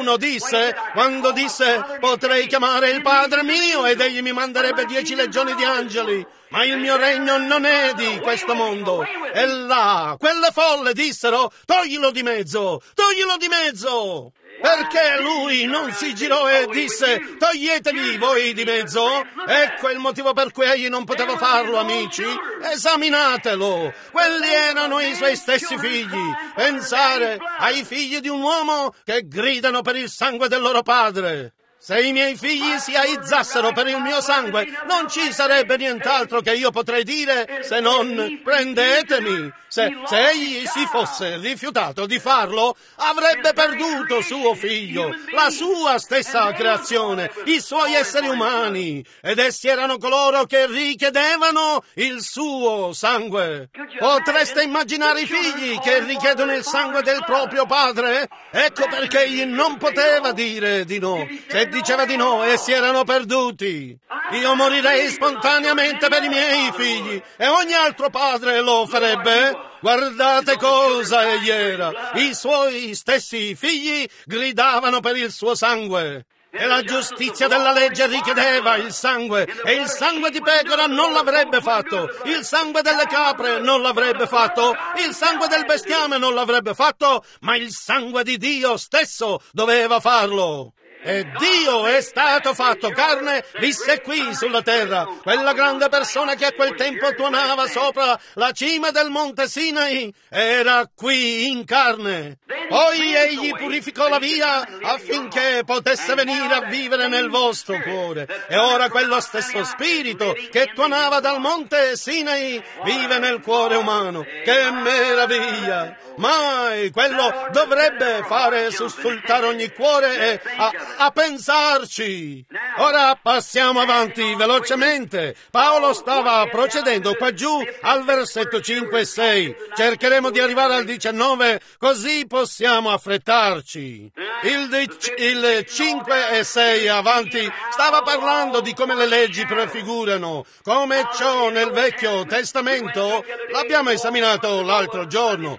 quando disse, potrei chiamare il Padre mio ed egli mi manderebbe 10 legioni di angeli, ma il mio regno non è di questo mondo. E là, quelle folle dissero, toglilo di mezzo, toglilo di mezzo. Perché lui non si girò e disse, toglietevi voi di mezzo? Ecco il motivo per cui egli non poteva farlo, amici. Esaminatelo. Quelli erano i suoi stessi figli. Pensare ai figli di un uomo che gridano per il sangue del loro padre. Se i miei figli si aizzassero per il mio sangue, non ci sarebbe nient'altro che io potrei dire se non prendetemi. Se egli si fosse rifiutato di farlo, avrebbe perduto suo figlio, la sua stessa creazione, i suoi esseri umani, ed essi erano coloro che richiedevano il suo sangue. Potreste immaginare i figli che richiedono il sangue del proprio padre? Ecco perché egli non poteva dire di no. Se diceva di no, essi erano perduti. Io morirei spontaneamente per i miei figli, e ogni altro padre lo farebbe. Guardate cosa egli era. I suoi stessi figli gridavano per il suo sangue. E la giustizia della legge richiedeva il sangue, e il sangue di pecora non l'avrebbe fatto, il sangue delle capre non l'avrebbe fatto, il sangue del bestiame non l'avrebbe fatto, ma il sangue di Dio stesso doveva farlo. E Dio è stato fatto carne, visse qui sulla terra. Quella grande persona che a quel tempo tuonava sopra la cima del monte Sinai era qui in carne. Poi egli purificò la via affinché potesse venire a vivere nel vostro cuore. E ora quello stesso spirito che tuonava dal monte Sinai vive nel cuore umano. Che meraviglia! Mai quello dovrebbe fare sussultare ogni cuore a pensarci. Ora passiamo avanti velocemente. Paolo stava procedendo qua giù al versetto 5 e 6. Cercheremo di arrivare al 19, così possiamo affrettarci. Il 5 e 6 avanti stava parlando di come le leggi prefigurano, come ciò nel Vecchio Testamento. L'abbiamo esaminato l'altro giorno.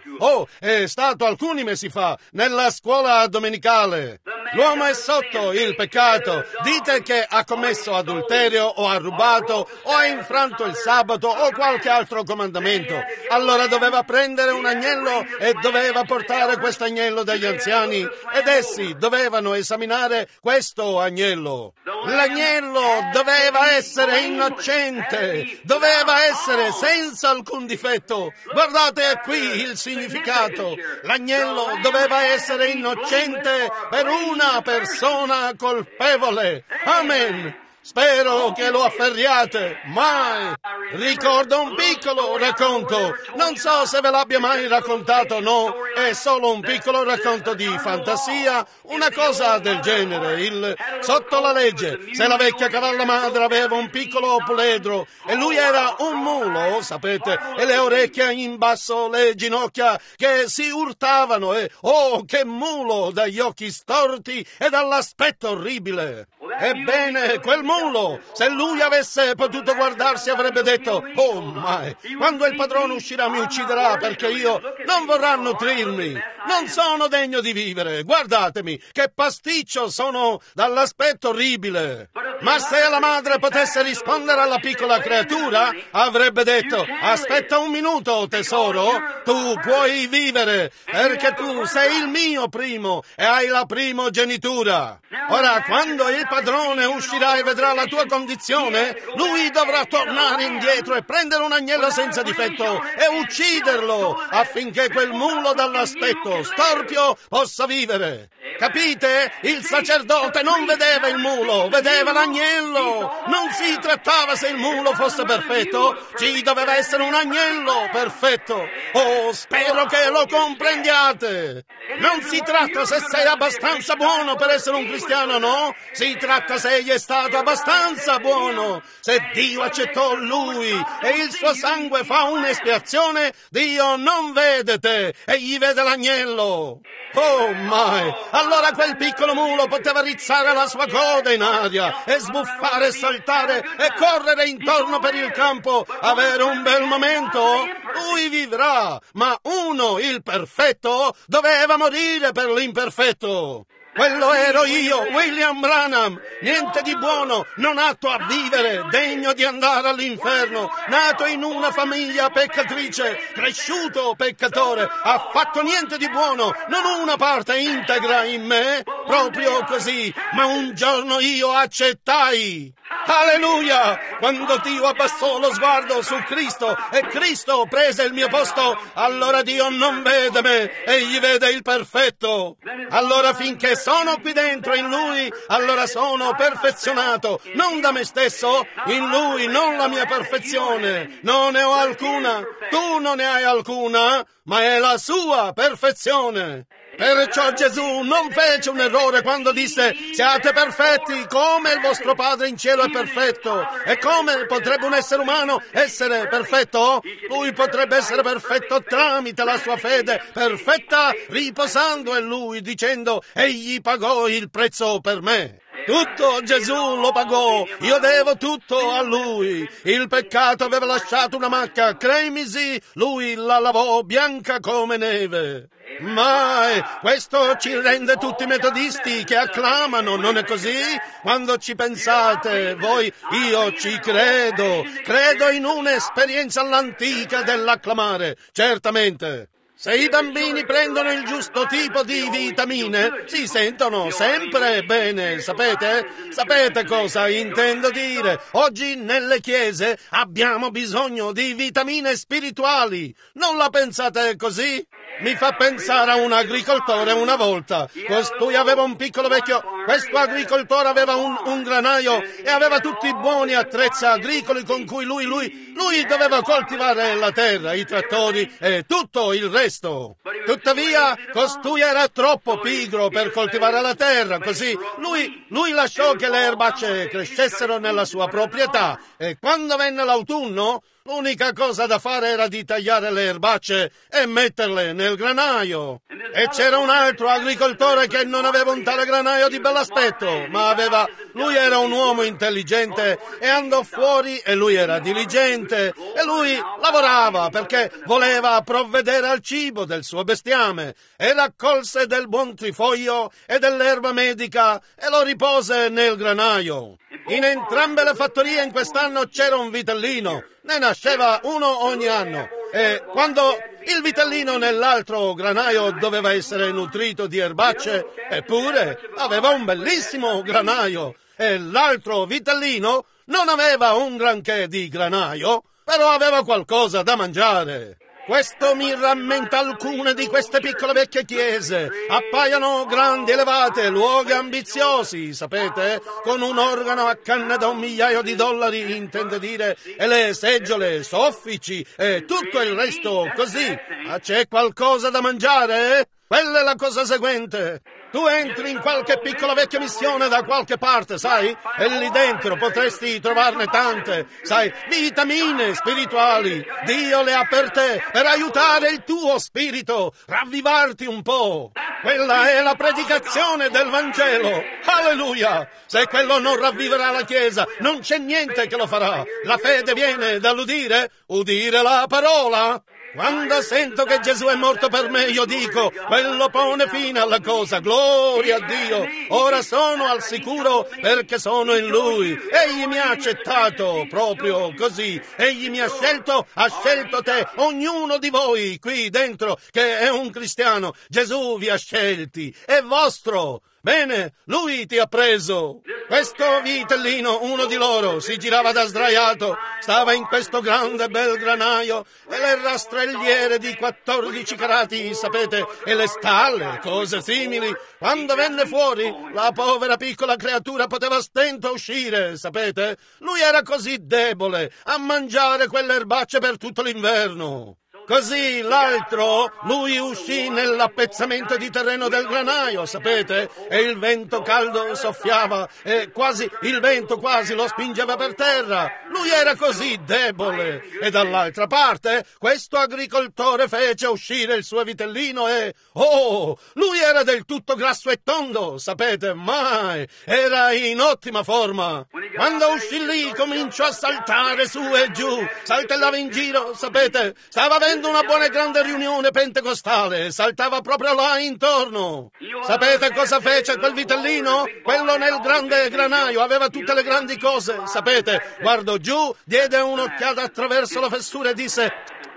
È stato alcuni mesi fa, nella scuola domenicale. L'uomo è sotto il peccato. Dite che ha commesso adulterio o ha rubato o ha infranto il sabato o qualche altro comandamento. Allora doveva prendere un agnello e doveva portare questo agnello dagli anziani ed essi dovevano esaminare questo agnello. L'agnello doveva essere innocente, doveva essere senza alcun difetto. Guardate qui il significato. L'agnello doveva essere innocente per una persona colpevole. Amen. Spero che lo afferriate. Mai. Ricordo un piccolo racconto. Non so se ve l'abbia mai raccontato o no. È solo un piccolo racconto di fantasia. Una cosa del genere. Sotto la legge, se la vecchia cavalla madre aveva un piccolo puledro e lui era un mulo, sapete, e le orecchie in basso, le ginocchia che si urtavano e, oh, che mulo, dagli occhi storti e dall'aspetto orribile. Ebbene, quel mulo, se lui avesse potuto guardarsi avrebbe detto, oh mai, quando il padrone uscirà mi ucciderà perché io non vorrà nutrirmi, non sono degno di vivere, guardatemi, che pasticcio sono dall'aspetto orribile. Ma se la madre potesse rispondere alla piccola creatura, avrebbe detto, aspetta un minuto tesoro, tu puoi vivere perché tu sei il mio primo e hai la primogenitura. Ora, quando il padrone uscirà e vedrà la tua condizione, lui dovrà tornare indietro e prendere un agnello senza difetto e ucciderlo affinché quel mulo dall'aspetto storpio possa vivere. Capite? Il sacerdote non vedeva il mulo, vedeva l'agnello. Non si trattava se il mulo fosse perfetto, ci doveva essere un agnello perfetto. Oh, spero che lo comprendiate. Non si tratta se sei abbastanza buono per essere un cristiano, no? Si tratta se egli è stato abbastanza buono. Se Dio accettò lui e il suo sangue fa un'espiazione, Dio non vede te, egli vede l'agnello. Oh mai! Allora quel piccolo mulo poteva rizzare la sua coda in aria e sbuffare e saltare e correre intorno per il campo, avere un bel momento? Lui vivrà, ma uno, il perfetto, doveva morire per l'imperfetto. Quello ero io, William Branham, niente di buono, non atto a vivere, degno di andare all'inferno, nato in una famiglia peccatrice, cresciuto peccatore, affatto niente di buono, non una parte integra in me, proprio così, ma un giorno io accettai. Alleluia! Quando Dio abbassò lo sguardo su Cristo e Cristo prese il mio posto, allora Dio non vede me, egli vede il perfetto. Allora finché sono qui dentro in Lui, allora sono perfezionato, non da me stesso, in Lui, non la mia perfezione, non ne ho alcuna, tu non ne hai alcuna, ma è la sua perfezione. Perciò Gesù non fece un errore quando disse: siate perfetti come il vostro Padre in cielo è perfetto. E come potrebbe un essere umano essere perfetto? Lui potrebbe essere perfetto tramite la sua fede perfetta, riposando in Lui, dicendo: egli pagò il prezzo per me. Tutto Gesù lo pagò, io devo tutto a Lui. Il peccato aveva lasciato una macchia, cremisi, Lui la lavò bianca come neve. Ma questo ci rende tutti metodisti che acclamano, non è così? Quando ci pensate, voi, io ci credo in un'esperienza all'antica dell'acclamare, certamente. Se i bambini prendono il giusto tipo di vitamine, si sentono sempre bene, sapete? Sapete cosa intendo dire? Oggi nelle chiese abbiamo bisogno di vitamine spirituali. Non la pensate così? Mi fa pensare a un agricoltore una volta. Costui aveva un piccolo vecchio. Questo agricoltore aveva un granaio e aveva tutti i buoni attrezzi agricoli con cui lui doveva coltivare la terra, i trattori e tutto il resto. Tuttavia, costui era troppo pigro per coltivare la terra, così lui lasciò che le erbacce crescessero nella sua proprietà e quando venne l'autunno, l'unica cosa da fare era di tagliare le erbacce e metterle nel granaio. E c'era un altro agricoltore che non aveva un tale granaio di bell'aspetto, ma lui era un uomo intelligente e andò fuori e lui era diligente e lui lavorava perché voleva provvedere al cibo del suo bestiame e raccolse del buon trifoglio e dell'erba medica e lo ripose nel granaio. In entrambe le fattorie in quest'anno c'era un vitellino, ne nasceva uno ogni anno e quando il vitellino nell'altro granaio doveva essere nutrito di erbacce, eppure aveva un bellissimo granaio e l'altro vitellino non aveva un granché di granaio, però aveva qualcosa da mangiare. Questo mi rammenta alcune di queste piccole vecchie chiese. Appaiono grandi, elevate, luoghi ambiziosi, sapete? Con un organo a canna da $1.000.000, intende dire, e le seggiole, soffici e tutto il resto così. Ma c'è qualcosa da mangiare? Quella è la cosa seguente. Tu entri in qualche piccola vecchia missione da qualche parte, sai? E lì dentro potresti trovarne tante, sai, vitamine spirituali. Dio le ha per te, per aiutare il tuo spirito, ravvivarti un po'. Quella è la predicazione del Vangelo. Alleluia! Se quello non ravviverà la Chiesa, non c'è niente che lo farà. La fede viene dall'udire, udire la parola. Quando sento che Gesù è morto per me, io dico, quello pone fine alla cosa, gloria a Dio. Ora sono al sicuro perché sono in Lui. Egli mi ha accettato proprio così. Egli mi ha scelto te, ognuno di voi qui dentro che è un cristiano. Gesù vi ha scelti, è vostro. Bene, Lui ti ha preso. Questo vitellino, uno di loro, si girava da sdraiato, stava in questo grande bel granaio e le rastrelliere di 14 carati, sapete, e le stalle, cose simili. Quando venne fuori, la povera piccola creatura poteva a stento uscire, sapete? Lui era così debole a mangiare quelle erbacce per tutto l'inverno. Così l'altro, lui uscì nell'appezzamento di terreno del granaio, sapete? E il vento caldo soffiava e il vento quasi lo spingeva per terra. Lui era così debole. E dall'altra parte, questo agricoltore fece uscire il suo vitellino e... lui era del tutto grasso e tondo, sapete? Mai! Era in ottima forma. Quando uscì lì, cominciò a saltare su e giù, saltellava in giro, sapete? Stava avendo una buona e grande riunione pentecostale, saltava proprio là intorno. Sapete cosa fece quel vitellino? Quello nel grande granaio, aveva tutte le grandi cose, sapete? Guardò giù, diede un'occhiata attraverso la fessura e disse...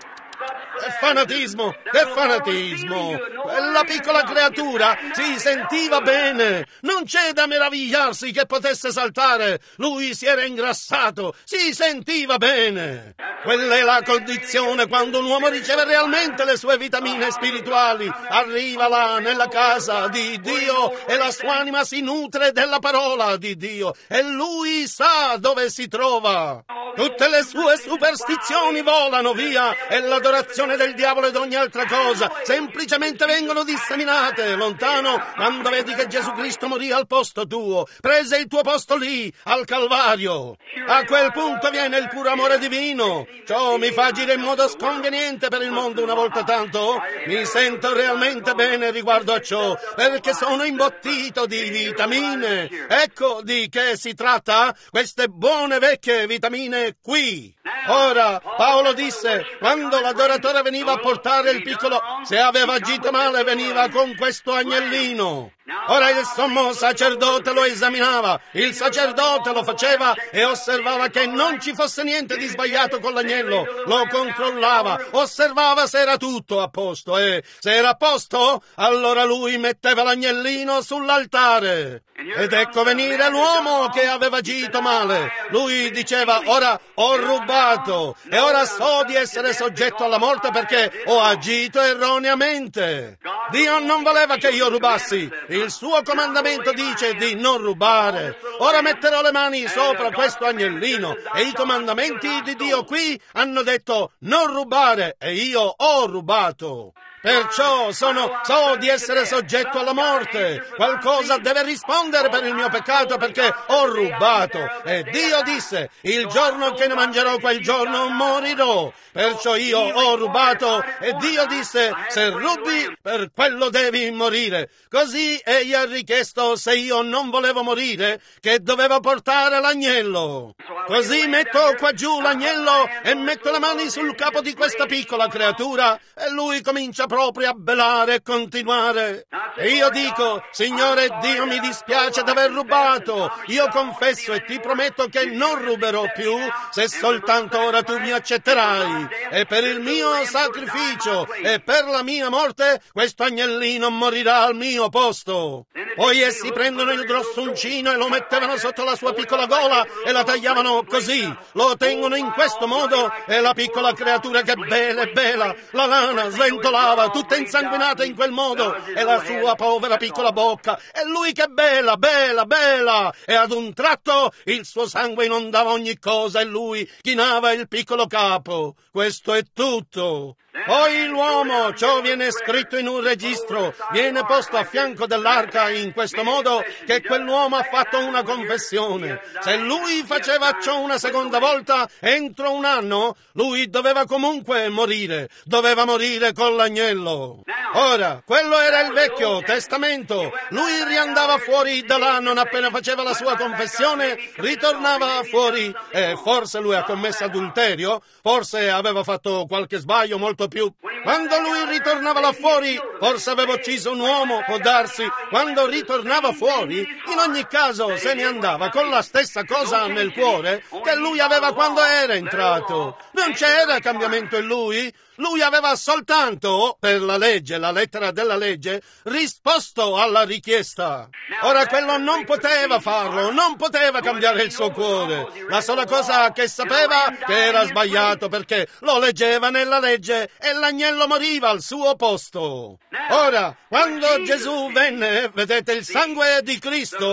Che fanatismo! Che fanatismo! Quella piccola creatura si sentiva bene! Non c'è da meravigliarsi che potesse saltare! Lui si era ingrassato! Si sentiva bene! Quella è la condizione quando un uomo riceve realmente le sue vitamine spirituali. Arriva là nella casa di Dio e la sua anima si nutre della parola di Dio e lui sa dove si trova. Tutte le sue superstizioni volano via e l'adorazione del diavolo ed ogni altra cosa semplicemente vengono disseminate lontano quando vedi che Gesù Cristo morì al posto tuo, prese il tuo posto lì al Calvario. A quel punto viene il puro amore divino. Ciò mi fa agire in modo sconveniente per il mondo una volta tanto. Mi sento realmente bene riguardo a ciò perché sono imbottito di vitamine. Ecco di che si tratta, queste buone vecchie vitamine qui. Ora Paolo disse, quando l'adoratore veniva a portare il piccolo, se aveva agito male veniva con questo agnellino. Ora il sommo sacerdote lo esaminava, il sacerdote lo faceva e osservava che non ci fosse niente di sbagliato con l'agnello, lo controllava, osservava se era tutto a posto e se era a posto, allora lui metteva l'agnellino sull'altare. Ed ecco venire l'uomo che aveva agito male. Lui diceva, ora ho rubato e ora so di essere soggetto alla morte perché ho agito erroneamente. Dio non voleva che io rubassi. Il suo comandamento dice di non rubare. Ora metterò le mani sopra questo agnellino e i comandamenti di Dio qui hanno detto non rubare e io ho rubato. Perciò so di essere soggetto alla morte. Qualcosa deve rispondere per il mio peccato perché ho rubato. E Dio disse, il giorno che ne mangerò quel giorno morirò. Perciò io ho rubato e Dio disse, se rubi per quello devi morire. Così egli ha richiesto, se io non volevo morire, che dovevo portare l'agnello. Così metto qua giù l'agnello e metto le mani sul capo di questa piccola creatura e lui comincia proprio a belare e continuare. E io dico, Signore Dio, mi dispiace d'aver rubato. Io confesso e ti prometto che non ruberò più se soltanto ora tu mi accetterai. E per il mio sacrificio e per la mia morte questo agnellino morirà al mio posto. Poi essi prendono il grossoncino e lo mettevano sotto la sua piccola gola e la tagliavano così. Lo tengono in questo modo e la piccola creatura che bella e bella, la lana sventolava tutta insanguinata in quel modo e la sua povera piccola bocca e lui che bella, bella, bella e ad un tratto il suo sangue inondava ogni cosa e lui chinava il piccolo capo. Questo è tutto. Poi l'uomo, ciò viene scritto in un registro, viene posto a fianco dell'arca in questo modo che quell'uomo ha fatto una confessione. Se lui faceva ciò una seconda volta, entro un anno, lui doveva comunque morire. Doveva morire con l'agnello. Ora, quello era il Vecchio Testamento. Lui riandava fuori da là non appena faceva la sua confessione, ritornava fuori e forse lui ha commesso adulterio, forse aveva fatto qualche sbaglio molto più. Quando lui ritornava là fuori, forse aveva ucciso un uomo, può darsi. Quando ritornava fuori, in ogni caso se ne andava con la stessa cosa nel cuore che lui aveva quando era entrato. Non c'era cambiamento in lui. Lui aveva soltanto, per la legge, la lettera della legge, risposto alla richiesta. Ora quello non poteva farlo, non poteva cambiare il suo cuore. La sola cosa che sapeva che era sbagliato perché lo leggeva nella legge e l'agnello moriva al suo posto. Ora, quando Gesù venne, vedete il sangue di Cristo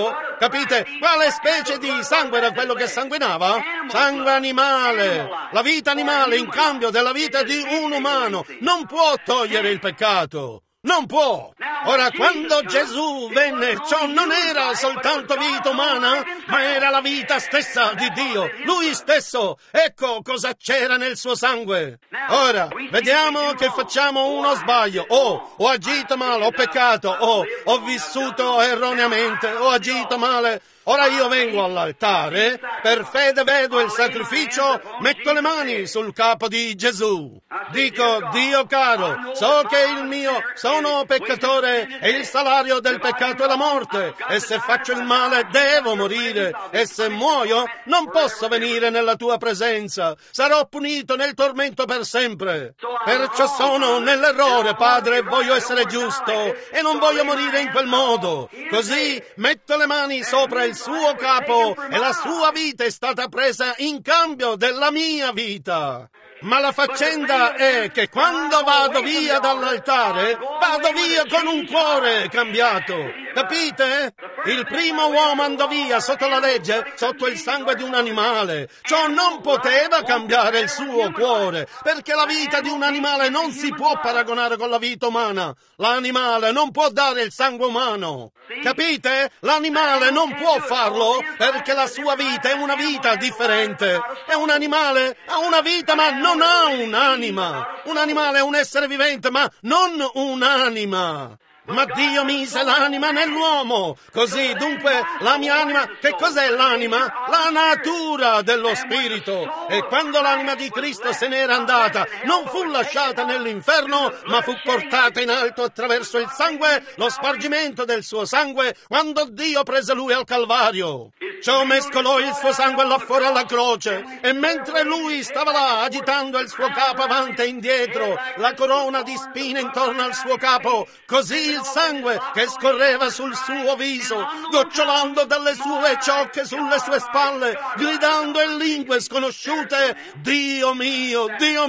Capite? Quale specie di sangue era quello che sanguinava? Sangue animale. La vita animale in cambio della vita di un umano non può togliere il peccato. Non può! Ora, quando Gesù venne, ciò non era soltanto vita umana, ma era la vita stessa di Dio, Lui stesso. Ecco cosa c'era nel suo sangue. Ora, vediamo che facciamo uno sbaglio. Ho agito male, ho peccato, ho vissuto erroneamente, ho agito male. Ora io vengo all'altare, per fede vedo il sacrificio, metto le mani sul capo di Gesù. Dico, Dio caro, so che sono peccatore e il salario del peccato è la morte, e se faccio il male devo morire, e se muoio non posso venire nella tua presenza, sarò punito nel tormento per sempre. Perciò sono nell'errore, Padre, voglio essere giusto e non voglio morire in quel modo. Così metto le mani sopra il suo capo e la sua vita è stata presa in cambio della mia vita. Ma la faccenda è che quando vado via dall'altare, vado via con un cuore cambiato. Capite? Il primo uomo andò via sotto la legge, sotto il sangue di un animale. Ciò non poteva cambiare il suo cuore, perché la vita di un animale non si può paragonare con la vita umana. L'animale non può dare il sangue umano. Capite? L'animale non può farlo perché la sua vita è una vita differente. È un animale, ha una vita ma non ha un'anima. Un animale è un essere vivente ma non un'anima. Ma Dio mise l'anima nell'uomo. Così, dunque, la mia anima, che cos'è l'anima? La natura dello spirito. E quando l'anima di Cristo se n'era andata, non fu lasciata nell'inferno, ma fu portata in alto attraverso il sangue, lo spargimento del suo sangue, quando Dio prese lui al Calvario. Ciò mescolò il suo sangue là fuori alla croce, e mentre lui stava là agitando il suo capo avanti e indietro, la corona di spine intorno al suo capo, così il sangue che scorreva sul suo viso, gocciolando dalle sue ciocche sulle sue spalle, gridando in lingue sconosciute: Dio mio,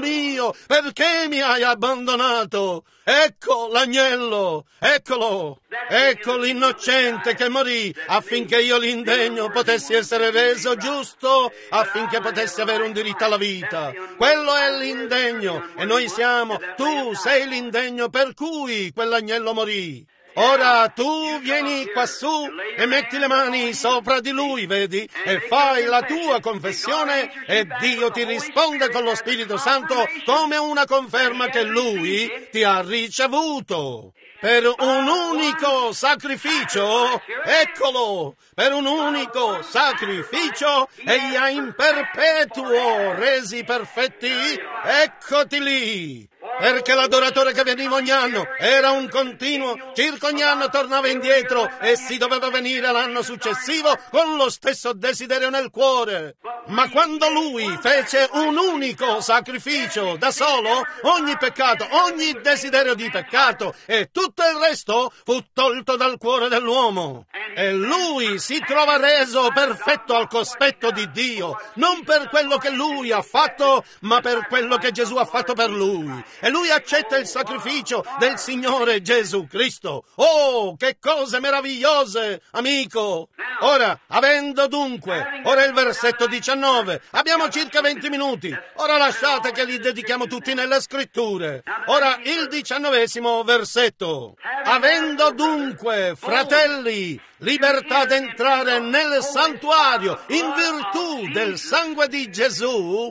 perché mi hai abbandonato? Ecco l'agnello, eccolo, ecco l'innocente che morì affinché io l'indegno potessi essere reso giusto, affinché potessi avere un diritto alla vita. Quello è l'indegno e noi siamo, tu sei l'indegno per cui quell'agnello morì. Ora tu vieni quassù e metti le mani sopra di lui, vedi, e fai la tua confessione e Dio ti risponde con lo Spirito Santo come una conferma che lui ti ha ricevuto. Per un unico sacrificio, eccolo, per un unico sacrificio egli ha in perpetuo resi perfetti, eccoti lì. Perché l'adoratore che veniva ogni anno era un continuo, circa ogni anno tornava indietro e si doveva venire l'anno successivo con lo stesso desiderio nel cuore. Ma quando lui fece un unico sacrificio da solo, ogni peccato, ogni desiderio di peccato e tutto il resto fu tolto dal cuore dell'uomo. E lui si trova reso perfetto al cospetto di Dio, non per quello che lui ha fatto, ma per quello che Gesù ha fatto per lui. E lui accetta il sacrificio del Signore Gesù Cristo. Oh, che cose meravigliose, amico! Ora, avendo dunque, ora il versetto 19, abbiamo circa 20 minuti. Ora lasciate che li dedichiamo tutti nelle scritture. Ora il 19° versetto. Avendo dunque, fratelli, libertà d'entrare nel santuario in virtù del sangue di Gesù,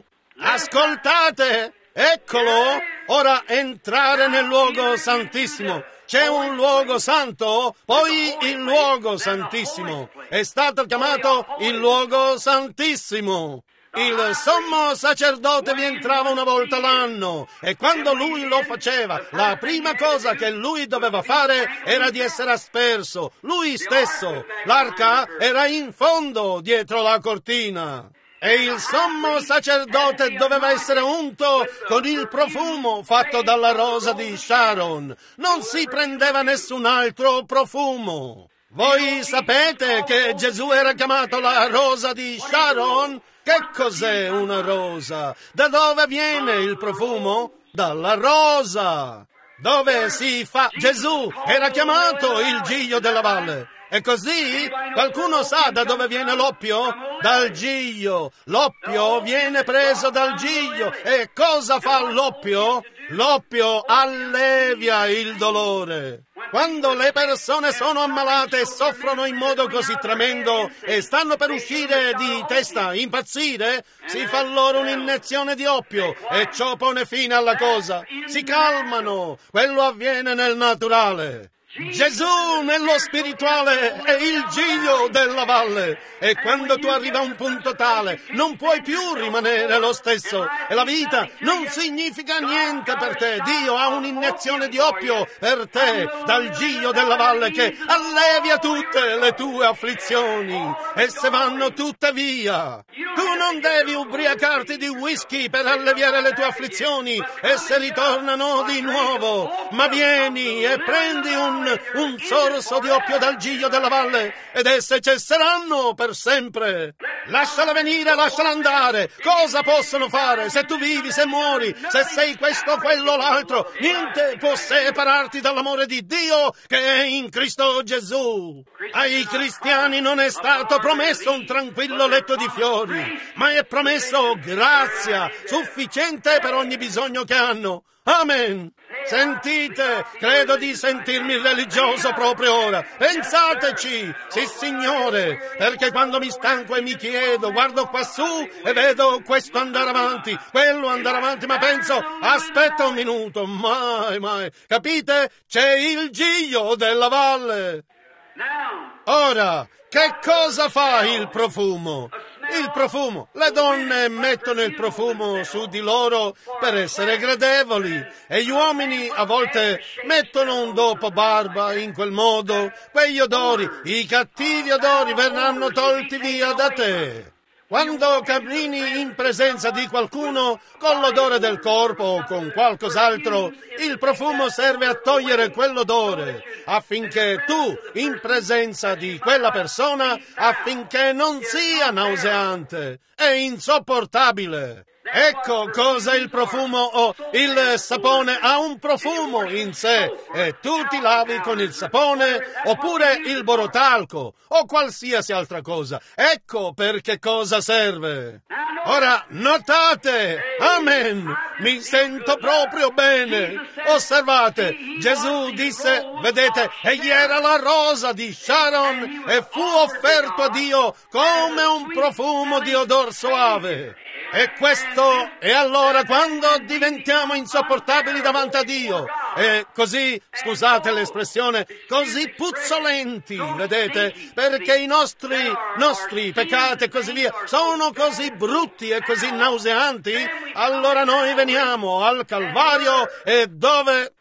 ascoltate! Eccolo! Ora entrare nel luogo santissimo. C'è un luogo santo, poi il luogo santissimo. È stato chiamato il luogo santissimo. Il sommo sacerdote vi entrava una volta l'anno e quando lui lo faceva, la prima cosa che lui doveva fare era di essere asperso, lui stesso. L'arca era in fondo dietro la cortina. E il sommo sacerdote doveva essere unto con il profumo fatto dalla rosa di Sharon. Non si prendeva nessun altro profumo. Voi sapete che Gesù era chiamato la rosa di Sharon? Che cos'è una rosa? Da dove viene il profumo? Dalla rosa. Dove si fa? Gesù era chiamato il giglio della valle. E così qualcuno sa da dove viene l'oppio? Dal giglio. L'oppio viene preso dal giglio. E cosa fa l'oppio? L'oppio allevia il dolore. Quando le persone sono ammalate e soffrono in modo così tremendo e stanno per uscire di testa, impazzire, si fa loro un'iniezione di oppio e ciò pone fine alla cosa. Si calmano. Quello avviene nel naturale. Gesù nello spirituale è il giglio della valle e quando tu arrivi a un punto tale non puoi più rimanere lo stesso e la vita non significa niente per te. Dio ha un'iniezione di oppio per te dal giglio della valle che allevia tutte le tue afflizioni. Esse vanno tutte via. Tu non devi ubriacarti di whisky per alleviare le tue afflizioni, esse ritornano di nuovo, ma vieni e prendi un sorso di oppio dal giglio della valle ed esse cesseranno per sempre. Lasciala venire, lasciala andare. Cosa possono fare? Se tu vivi, se muori, se sei questo, quello, l'altro, niente può separarti dall'amore di Dio che è in Cristo Gesù. Ai cristiani non è stato promesso un tranquillo letto di fiori, ma è promesso grazia sufficiente per ogni bisogno che hanno. Amen. Sentite, credo di sentirmi religioso proprio ora. Pensateci, sì signore, perché quando mi stanco e mi chiedo, guardo qua su e vedo questo andare avanti, quello andare avanti, ma penso, aspetta un minuto, mai, capite? C'è il giglio della valle. Ora, che cosa fa il profumo? Il profumo. Le donne mettono il profumo su di loro per essere gradevoli e gli uomini a volte mettono un dopo barba in quel modo. Quegli odori, i cattivi odori verranno tolti via da te. Quando cammini in presenza di qualcuno con l'odore del corpo o con qualcos'altro, il profumo serve a togliere quell'odore affinché tu, in presenza di quella persona, affinché non sia nauseante e insopportabile. Ecco cosa il profumo o il sapone ha un profumo in sé e tu ti lavi con il sapone oppure il borotalco o qualsiasi altra cosa. Ecco per che cosa serve. Ora notate, amen, mi sento proprio bene. Osservate, Gesù disse, vedete, egli era la rosa di Sharon e fu offerto a Dio come un profumo di odor soave. E questo è allora quando diventiamo insopportabili davanti a Dio. E così, scusate l'espressione, così puzzolenti, vedete? Perché i nostri peccati e così via sono così brutti e così nauseanti. Allora noi veniamo al Calvario e dove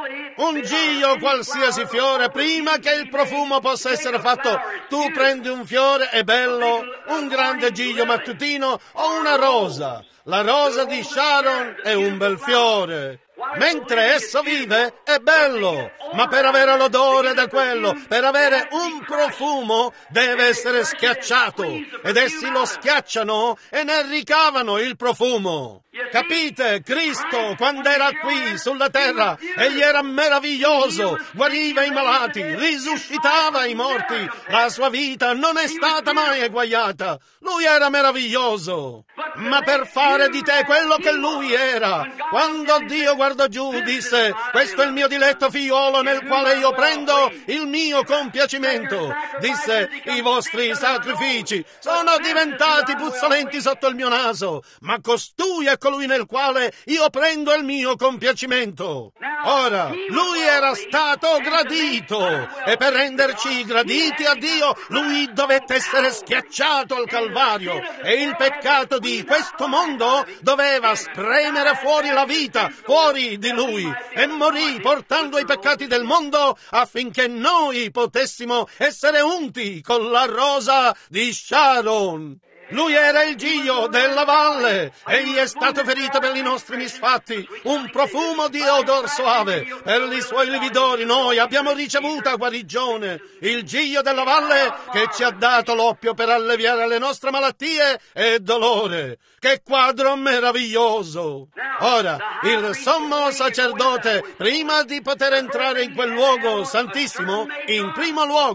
un giglio, qualsiasi fiore, prima che il profumo possa essere fatto, tu prendi un fiore, è bello, un grande giglio mattutino o una rosa. La rosa di Sharon è un bel fiore. Mentre esso vive è bello, ma per avere l'odore da quello, per avere un profumo, deve essere schiacciato ed essi lo schiacciano e ne ricavano il profumo. Capite? Cristo, quando era qui sulla terra, egli era meraviglioso, guariva i malati, risuscitava i morti, la sua vita non è stata mai eguagliata. Lui era meraviglioso, ma per fare di te quello che lui era, quando Dio guardò giù, disse, questo è il mio diletto figliuolo nel quale io prendo il mio compiacimento. Disse, i vostri sacrifici sono diventati puzzolenti sotto il mio naso, ma costui è colui nel quale io prendo il mio compiacimento. Ora, lui era stato gradito e per renderci graditi a Dio, lui dovette essere schiacciato al Calvario e il peccato di questo mondo doveva spremere fuori la vita, fuori di lui, e morì portando i peccati del mondo affinché noi potessimo essere unti con la rosa di Sharon. Lui era il giglio della valle, egli è stato ferito per i nostri misfatti, un profumo di odor soave, per i suoi lividori noi abbiamo ricevuta guarigione, il giglio della valle che ci ha dato l'oppio per alleviare le nostre malattie e dolore. Che quadro meraviglioso! Ora, il sommo sacerdote, prima di poter entrare in quel luogo santissimo, in primo luogo,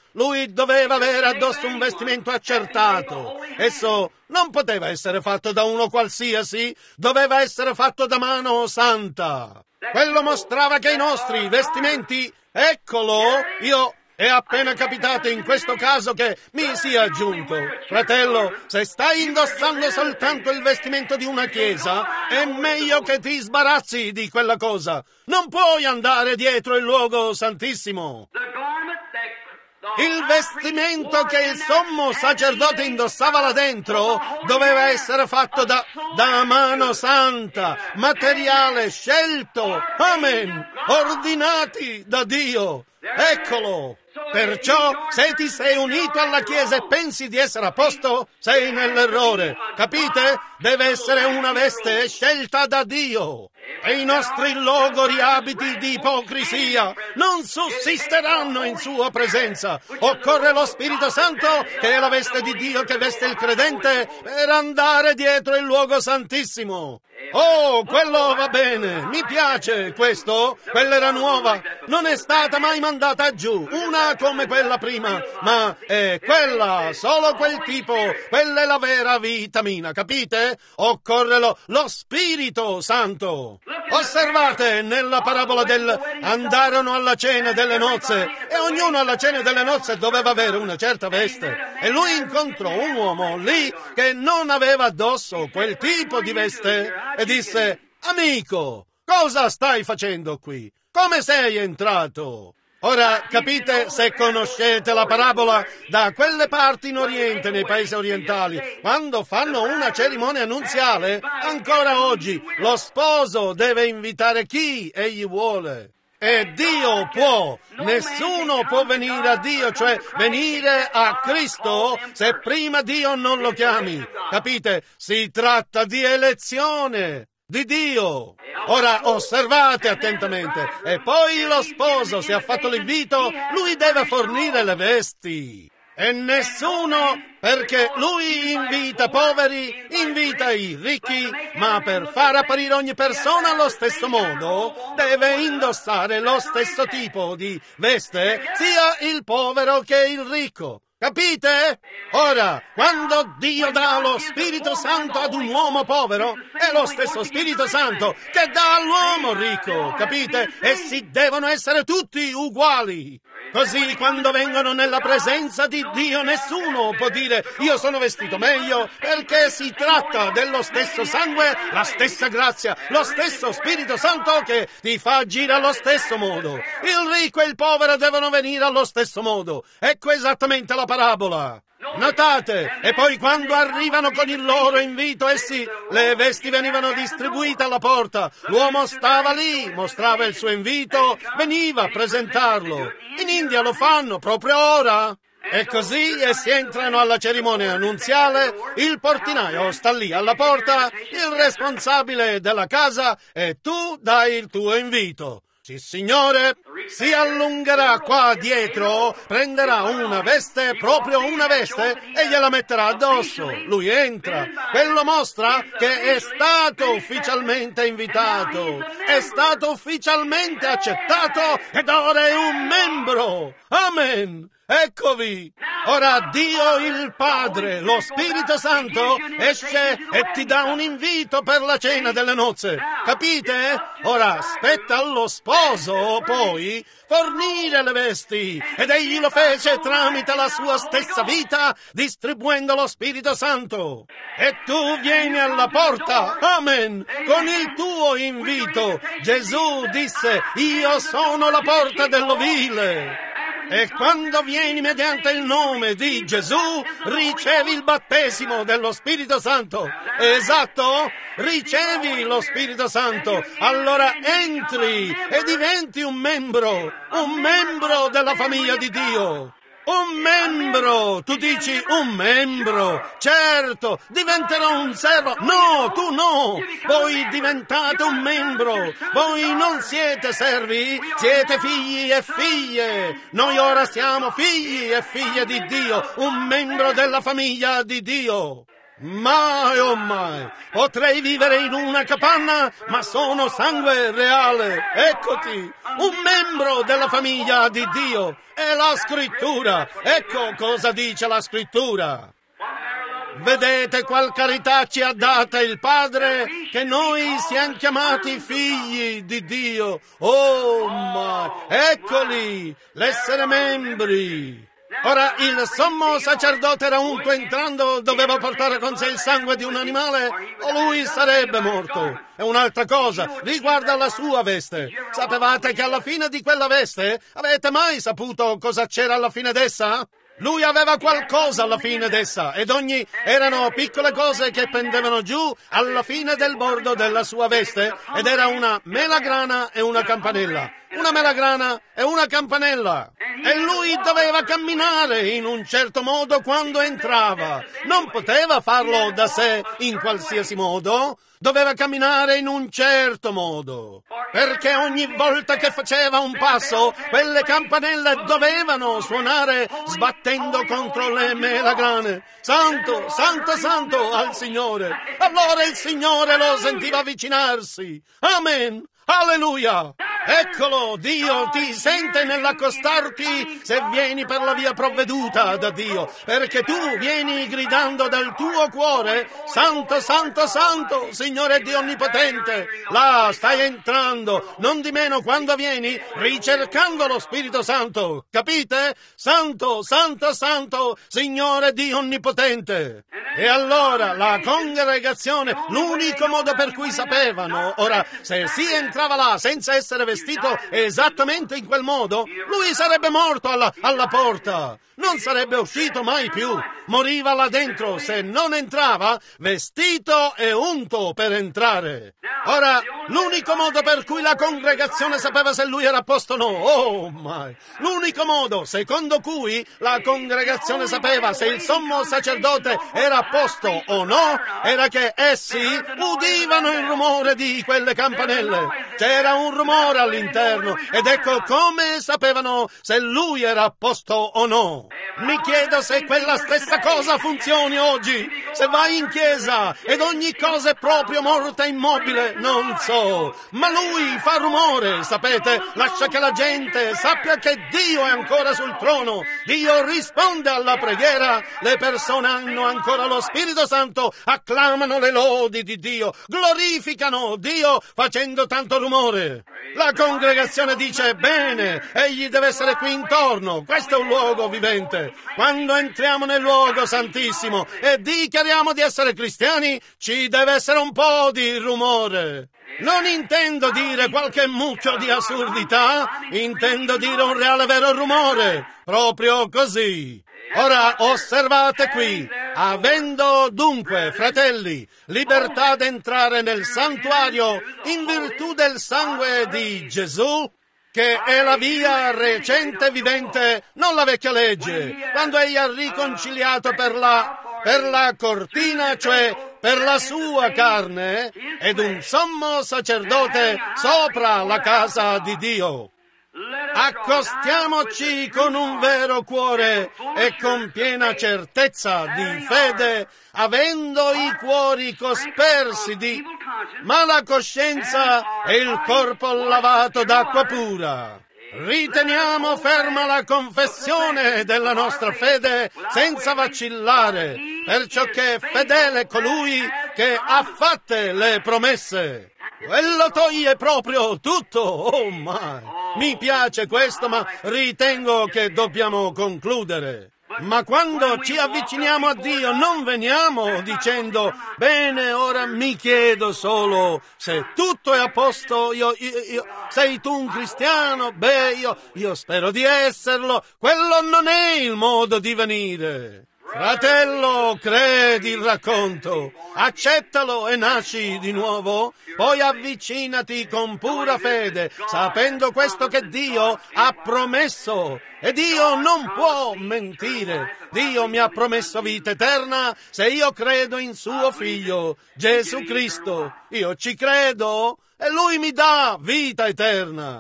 Lui doveva avere addosso un vestimento accertato. Esso non poteva essere fatto da uno qualsiasi, doveva essere fatto da mano santa. Quello mostrava che i nostri vestimenti, eccolo, io è appena capitato in questo caso che mi sia aggiunto. Fratello, se stai indossando soltanto il vestimento di una chiesa, è meglio che ti sbarazzi di quella cosa. Non puoi andare dietro il luogo santissimo. Il vestimento che il sommo sacerdote indossava là dentro doveva essere fatto da mano santa, materiale scelto, amen, ordinati da Dio. Eccolo. Perciò, se ti sei unito alla Chiesa e pensi di essere a posto, sei nell'errore. Capite? Deve essere una veste scelta da Dio. E i nostri logori abiti di ipocrisia non sussisteranno in sua presenza. Occorre lo Spirito Santo, che è la veste di Dio che veste il credente, per andare dietro il luogo santissimo. Oh, quello va bene, mi piace questo. Quella era nuova, non è stata mai mandata giù, una come quella prima, ma è quella, solo quel tipo, quella è la vera vitamina, capite? Occorre lo Spirito Santo. Osservate nella parabola del andarono alla cena delle nozze e ognuno alla cena delle nozze doveva avere una certa veste e lui incontrò un uomo lì che non aveva addosso quel tipo di veste e disse: amico, cosa stai facendo qui? Come sei entrato? Ora capite, se conoscete la parabola, da quelle parti in Oriente, nei paesi orientali, quando fanno una cerimonia nuziale, ancora oggi lo sposo deve invitare chi egli vuole. E Dio può, nessuno può venire a Dio, cioè venire a Cristo, se prima Dio non lo chiami. Capite? Si tratta di elezione di Dio. Ora osservate attentamente. E poi lo sposo, se ha fatto l'invito, lui deve fornire le vesti. E nessuno, perché lui invita poveri, invita i ricchi, ma per far apparire ogni persona allo stesso modo, deve indossare lo stesso tipo di veste, sia il povero che il ricco. Capite? Ora, quando Dio dà lo Spirito Santo ad un uomo povero, è lo stesso Spirito Santo che dà all'uomo ricco, capite? Essi devono essere tutti uguali. Così quando vengono nella presenza di Dio nessuno può dire io sono vestito meglio, perché si tratta dello stesso sangue, la stessa grazia, lo stesso Spirito Santo che ti fa agire allo stesso modo. Il ricco e il povero devono venire allo stesso modo. Ecco esattamente la parabola. Notate, e poi quando arrivano con il loro invito, essi, le vesti venivano distribuite alla porta, l'uomo stava lì, mostrava il suo invito, veniva a presentarlo. In India lo fanno proprio ora. E così essi entrano alla cerimonia nuziale, il portinaio sta lì alla porta, il responsabile della casa, e tu dai il tuo invito. Sì, signore, si allungherà qua dietro, prenderà una veste, proprio una veste, e gliela metterà addosso. Lui entra. Quello mostra che è stato ufficialmente invitato, è stato ufficialmente accettato ed ora è un membro. Amen. Eccovi! Ora Dio il Padre, lo Spirito Santo, esce e ti dà un invito per la cena delle nozze. Capite? Ora spetta allo sposo, poi, fornire le vesti. Ed egli lo fece tramite la sua stessa vita, distribuendo lo Spirito Santo. E tu vieni alla porta, amen, con il tuo invito. Gesù disse, io sono la porta dell'ovile. E quando vieni mediante il nome di Gesù, ricevi il battesimo dello Spirito Santo. Esatto? Ricevi lo Spirito Santo. Allora entri e diventi un membro della famiglia di Dio. Un membro! Tu dici un membro! Certo, diventerò un servo! No, tu no! Voi diventate un membro! Voi non siete servi, siete figli e figlie! Noi ora siamo figli e figlie di Dio, un membro della famiglia di Dio! Mai o mai! Potrei vivere in una capanna, ma sono sangue reale. Eccoti, un membro della famiglia di Dio. È la Scrittura. Ecco cosa dice la Scrittura. Vedete qual carità ci ha data il Padre, che noi siamo chiamati figli di Dio. Oh, ma eccoli, l'essere membri. Ora, il sommo sacerdote era unto entrando, doveva portare con sé il sangue di un animale, o lui sarebbe morto. E un'altra cosa, riguarda la sua veste. Sapevate che alla fine di quella veste, avete mai saputo cosa c'era alla fine d'essa? Lui aveva qualcosa alla fine d'essa, ed erano piccole cose che pendevano giù alla fine del bordo della sua veste, ed era una melagrana e una campanella. Una melagrana e una campanella. E lui doveva camminare in un certo modo quando entrava. Non poteva farlo da sé in qualsiasi modo. Doveva camminare in un certo modo, perché ogni volta che faceva un passo, quelle campanelle dovevano suonare sbattendo contro le melagrane. Santo, santo, santo al Signore. Allora il Signore lo sentiva avvicinarsi. Amen. Alleluia! Eccolo, Dio ti sente nell'accostarti se vieni per la via provveduta da Dio, perché tu vieni gridando dal tuo cuore, Santo, Santo, Santo, Signore Dio Onnipotente. Là stai entrando, non di meno quando vieni ricercando lo Spirito Santo, capite? Santo, Santo, Santo, Signore Dio Onnipotente. E allora la congregazione, l'unico modo per cui sapevano, ora, se si entrava là senza essere vestito esattamente in quel modo, lui sarebbe morto alla porta. Non sarebbe uscito mai più. Moriva là dentro se non entrava vestito e unto per entrare. Ora, l'unico modo per cui la congregazione sapeva se lui era a posto o no, oh my, l'unico modo secondo cui la congregazione sapeva se il sommo sacerdote era a posto o no, era che essi udivano il rumore di quelle campanelle. C'era un rumore all'interno, ed ecco come sapevano se lui era a posto o no. Mi chiedo se quella stessa cosa funzioni oggi. Se vai in chiesa ed ogni cosa è proprio morta immobile, non so, ma lui fa rumore, sapete? Lascia che la gente sappia che Dio è ancora sul trono. Dio risponde alla preghiera. Le persone hanno ancora lo Spirito Santo, acclamano le lodi di Dio, glorificano Dio facendo tanto rumore. La congregazione dice, bene, egli deve essere qui intorno, questo è un luogo vivente. Quando entriamo nel luogo santissimo e dichiariamo di essere cristiani, ci deve essere un po' di rumore. Non intendo dire qualche mucchio di assurdità, intendo dire un reale vero rumore, proprio così. Ora osservate qui, avendo dunque, fratelli, libertà d'entrare nel santuario in virtù del sangue di Gesù, che è la via recente vivente, non la vecchia legge, quando egli ha riconciliato per la cortina, cioè per la sua carne, ed un sommo sacerdote sopra la casa di Dio. Accostiamoci con un vero cuore e con piena certezza di fede, avendo i cuori cospersi di mala coscienza e il corpo lavato d'acqua pura. Riteniamo ferma la confessione della nostra fede senza vacillare, perciò che fedele colui che ha fatte le promesse. Quello toglie proprio tutto, oh my! Mi piace questo, ma ritengo che dobbiamo concludere. Ma quando ci avviciniamo a Dio non veniamo dicendo, bene, ora mi chiedo solo se tutto è a posto, sei tu un cristiano? Beh, io spero di esserlo. Quello non è il modo di venire. Fratello, credi il racconto, accettalo e nasci di nuovo, poi avvicinati con pura fede, sapendo questo che Dio ha promesso. E Dio non può mentire. Dio mi ha promesso vita eterna se io credo in suo Figlio, Gesù Cristo. Io ci credo e Lui mi dà vita eterna.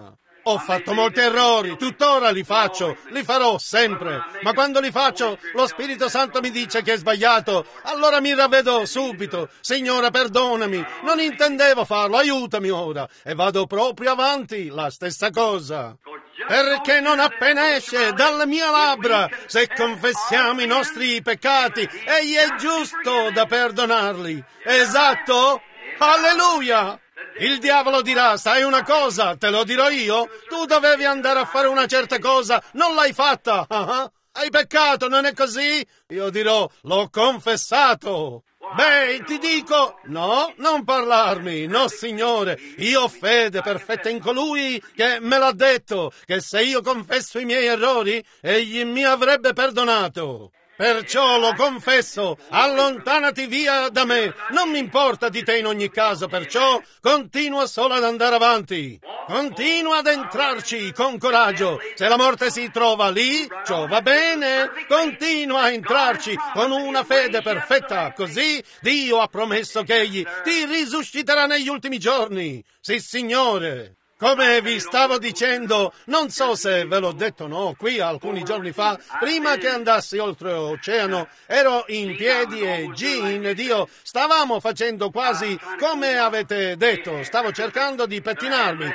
Ho fatto molti errori, tuttora li faccio, li farò sempre, ma quando li faccio lo Spirito Santo mi dice che è sbagliato, allora mi ravvedo subito. Signore, perdonami, non intendevo farlo, aiutami ora. E vado proprio avanti, la stessa cosa. Perché non appena esce dalle mie labbra, se confessiamo i nostri peccati, egli è giusto da perdonarli. Esatto? Alleluia! Il diavolo dirà, sai una cosa, te lo dirò io, tu dovevi andare a fare una certa cosa, non l'hai fatta. Hai peccato, non è così? Io dirò, l'ho confessato. Beh, ti dico, no, non parlarmi, no signore, io ho fede perfetta in colui che me l'ha detto, che se io confesso i miei errori, egli mi avrebbe perdonato. Perciò lo confesso, allontanati via da me, non mi importa di te in ogni caso, perciò continua solo ad andare avanti. Continua ad entrarci con coraggio. Se la morte si trova lì, ciò va bene. Continua a entrarci con una fede perfetta, così Dio ha promesso che egli ti risusciterà negli ultimi giorni. Sì, Signore. Come vi stavo dicendo, non so se ve l'ho detto o no, qui alcuni giorni fa, prima che andassi oltreoceano, ero in piedi e Jean ed io stavamo facendo quasi come avete detto, stavo cercando di pettinarmi,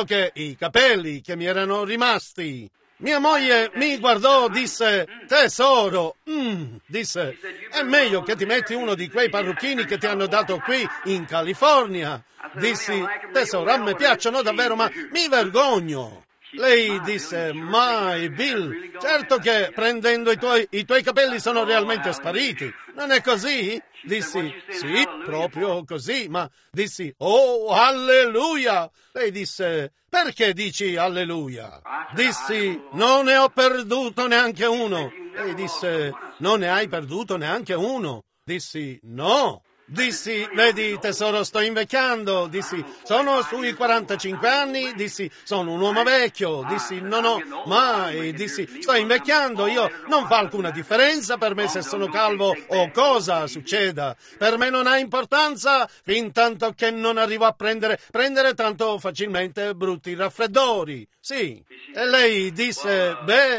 i capelli che mi erano rimasti. Mia moglie mi guardò, disse, tesoro, disse, è meglio che ti metti uno di quei parrucchini che ti hanno dato qui in California. Dissi, tesoro, a me piacciono davvero, ma mi vergogno. Lei disse, mai, Bill, certo che prendendo i tuoi capelli sono realmente spariti. Non è così? Dissi, sì, proprio così, ma dissi, oh, alleluia! Lei disse, perché dici alleluia? Dissi, non ne ho perduto neanche uno. Lei disse, non ne hai perduto neanche uno? Dissi, no. Dissi, vedi tesoro, sto invecchiando. Dissi, sono sui 45 anni. Dissi, sono un uomo vecchio. Dissi, no, mai. Dissi, sto invecchiando. Io non fa alcuna differenza per me se sono calvo o cosa succeda. Per me non ha importanza fin tanto che non arrivo a prendere tanto facilmente brutti raffreddori. Sì. E lei disse,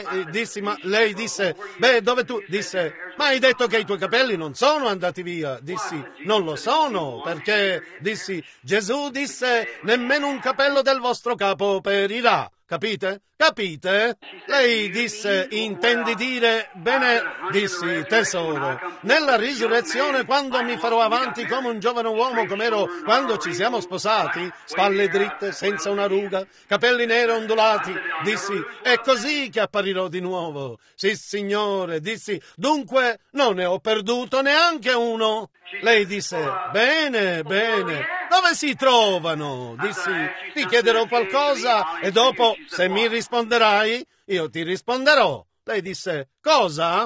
dove tu? Disse, ma hai detto che i tuoi capelli non sono andati via. Dissi, non lo sono, perché, dissi, Gesù disse, nemmeno un capello del vostro capo perirà. Capite? Capite? Lei disse, intendi dire, bene, dissi, tesoro, nella risurrezione quando mi farò avanti come un giovane uomo come ero quando ci siamo sposati, spalle dritte, senza una ruga, capelli neri ondulati, dissi, è così che apparirò di nuovo. Sì, Signore, dissi, dunque non ne ho perduto neanche uno. Lei disse, bene, dove si trovano? Dissi, ti chiederò qualcosa e dopo, se mi risponderai, io ti risponderò. Lei disse, cosa?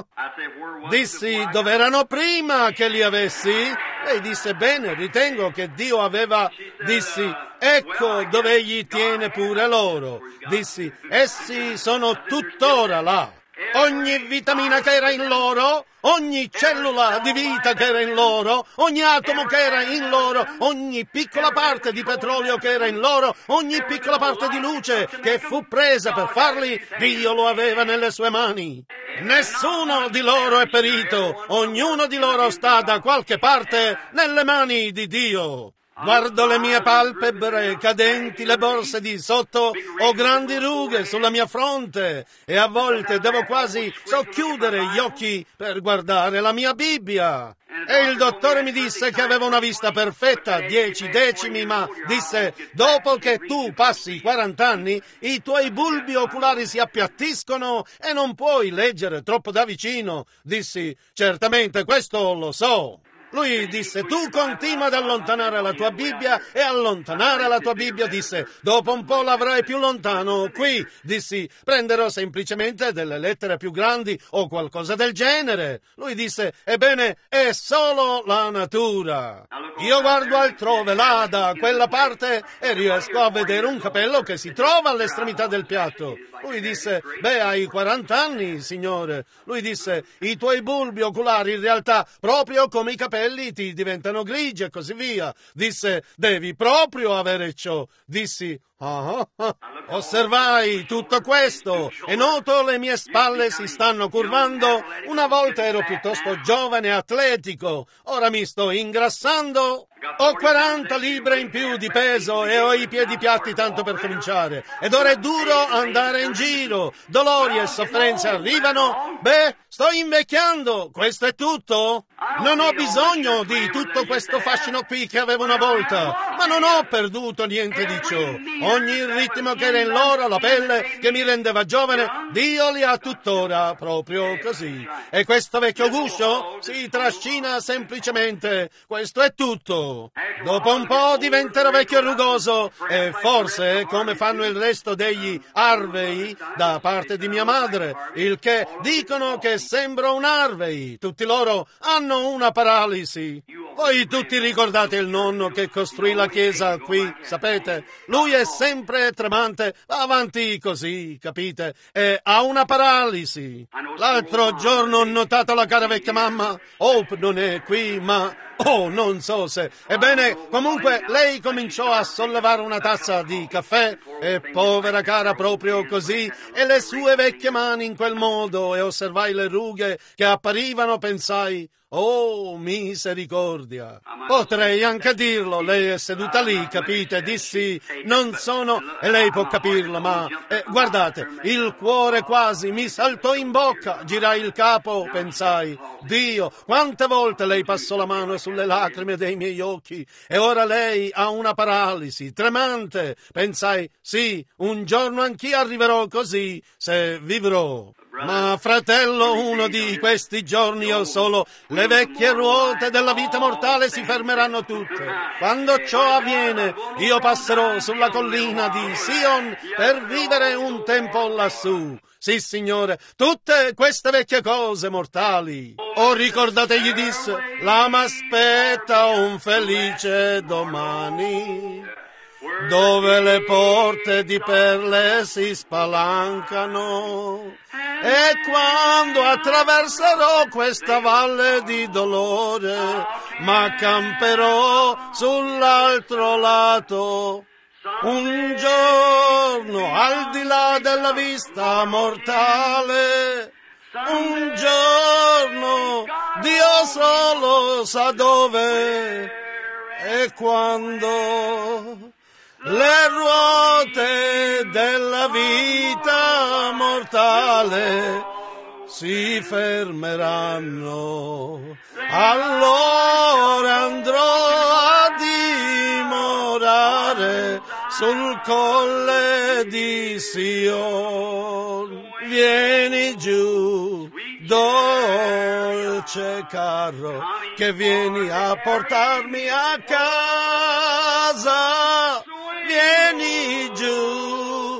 Dissi, dove erano prima che li avessi? Lei disse, bene, ritengo che Dio aveva... Dissi, ecco dove egli tiene pure loro. Dissi, essi sono tuttora là. Ogni vitamina che era in loro, ogni cellula di vita che era in loro, ogni atomo che era in loro, ogni piccola parte di petrolio che era in loro, ogni piccola parte di luce che fu presa per farli, Dio lo aveva nelle sue mani. Nessuno di loro è perito, ognuno di loro sta da qualche parte nelle mani di Dio. Guardo le mie palpebre cadenti, le borse di sotto, ho grandi rughe sulla mia fronte e a volte devo quasi socchiudere gli occhi per guardare la mia Bibbia. E il dottore mi disse che avevo una vista perfetta, 10 decimi, ma disse, dopo che tu passi 40 anni, i tuoi bulbi oculari si appiattiscono e non puoi leggere troppo da vicino. Dissi, certamente questo lo so. Lui disse, tu continua ad allontanare la tua Bibbia e allontanare la tua Bibbia, disse, dopo un po' l'avrai più lontano qui. Dissi, prenderò semplicemente delle lettere più grandi o qualcosa del genere. Lui disse, ebbene, è solo la natura. Io guardo altrove, là, da quella parte, e riesco a vedere un capello che si trova all'estremità del piatto. Lui disse, beh, hai 40 anni, signore. Lui disse, i tuoi bulbi oculari in realtà, proprio come i capelli capelli ti diventano grigi e così via. Disse, devi proprio avere ciò. Dissi, osservai tutto questo e noto le mie spalle si stanno curvando. Una volta ero piuttosto giovane e atletico, ora mi sto ingrassando. Ho 40 libbre in più di peso e ho i piedi piatti tanto per cominciare. Ed ora è duro andare in giro. Dolori e sofferenze arrivano. Beh, sto invecchiando. Questo è tutto. Non ho bisogno di tutto questo fascino qui che avevo una volta, ma non ho perduto niente di ciò. Ogni ritmo che era in loro, la pelle che mi rendeva giovane, Dio li ha tuttora, proprio così. E questo vecchio guscio si trascina semplicemente. Questo è tutto. Dopo un po' diventerò vecchio e rugoso e forse, come fanno il resto degli Harvey da parte di mia madre, il che dicono che sembro un Harvey. Tutti loro hanno una paralisi. Voi tutti ricordate il nonno che costruì la chiesa qui, sapete? Lui è sempre tremante, va avanti così, capite? E ha una paralisi. L'altro giorno ho notato la cara vecchia mamma. Hope non è qui, ma... non so se... Ebbene, comunque, lei cominciò a sollevare una tazza di caffè e povera cara proprio così, e le sue vecchie mani in quel modo, e osservai le rughe che apparivano, pensai... Oh, misericordia! Potrei anche dirlo, lei è seduta lì, capite? Dissi, non sono... E lei può capirlo, ma... guardate, il cuore quasi mi saltò in bocca, girai il capo, pensai, Dio, quante volte lei passò la mano sulle lacrime dei miei occhi, e ora lei ha una paralisi tremante. Pensai, sì, un giorno anch'io arriverò così, se vivrò. Ma fratello, uno di questi giorni o solo le vecchie ruote della vita mortale si fermeranno tutte. Quando ciò avviene, io passerò sulla collina di Sion per vivere un tempo lassù. Sì, Signore, tutte queste vecchie cose mortali. Ricordate, gli disse, là m'aspetta un felice domani, dove le porte di perle si spalancano, e quando attraverserò questa valle di dolore, m'accamperò sull'altro lato. Un giorno, al di là della vista mortale, un giorno, Dio solo sa dove, e quando le ruote della vita mortale si fermeranno, allora andrò a dimorare sul colle di Sion. Vieni giù, dolce carro, che vieni a portarmi a casa. Vieni giù,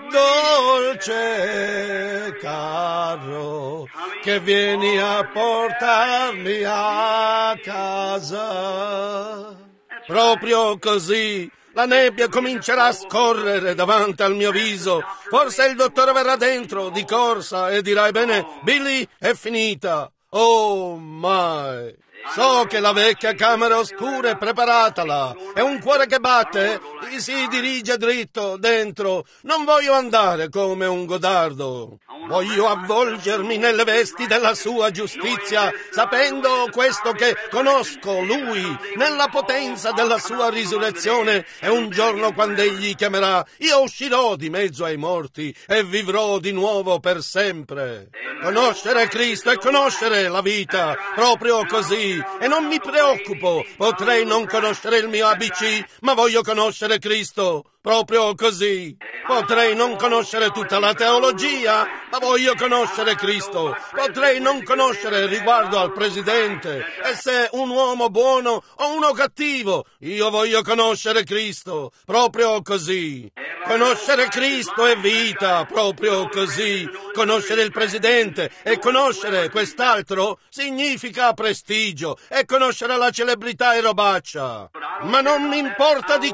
dolce carro, che vieni a portarmi a casa. Proprio così. La nebbia comincerà a scorrere davanti al mio viso. Forse il dottore verrà dentro di corsa e dirà, bene, Billy, è finita. Oh, my! So che la vecchia camera oscura è preparata là. È un cuore che batte, si dirige dritto dentro. Non voglio andare come un godardo. Voglio avvolgermi nelle vesti della sua giustizia, sapendo questo che conosco lui, nella potenza della sua risurrezione, e un giorno quando egli chiamerà, io uscirò di mezzo ai morti e vivrò di nuovo per sempre. Conoscere Cristo e conoscere la vita, proprio così. E non mi preoccupo, potrei non conoscere il mio ABC, ma voglio conoscere Cristo. Proprio così. Potrei non conoscere tutta la teologia, ma voglio conoscere Cristo. Potrei non conoscere riguardo al presidente, e se un uomo buono o uno cattivo. Io voglio conoscere Cristo. Proprio così. Conoscere Cristo è vita. Proprio così. Conoscere il presidente e conoscere quest'altro significa prestigio, e conoscere la celebrità è robaccia. Ma non mi importa di quello.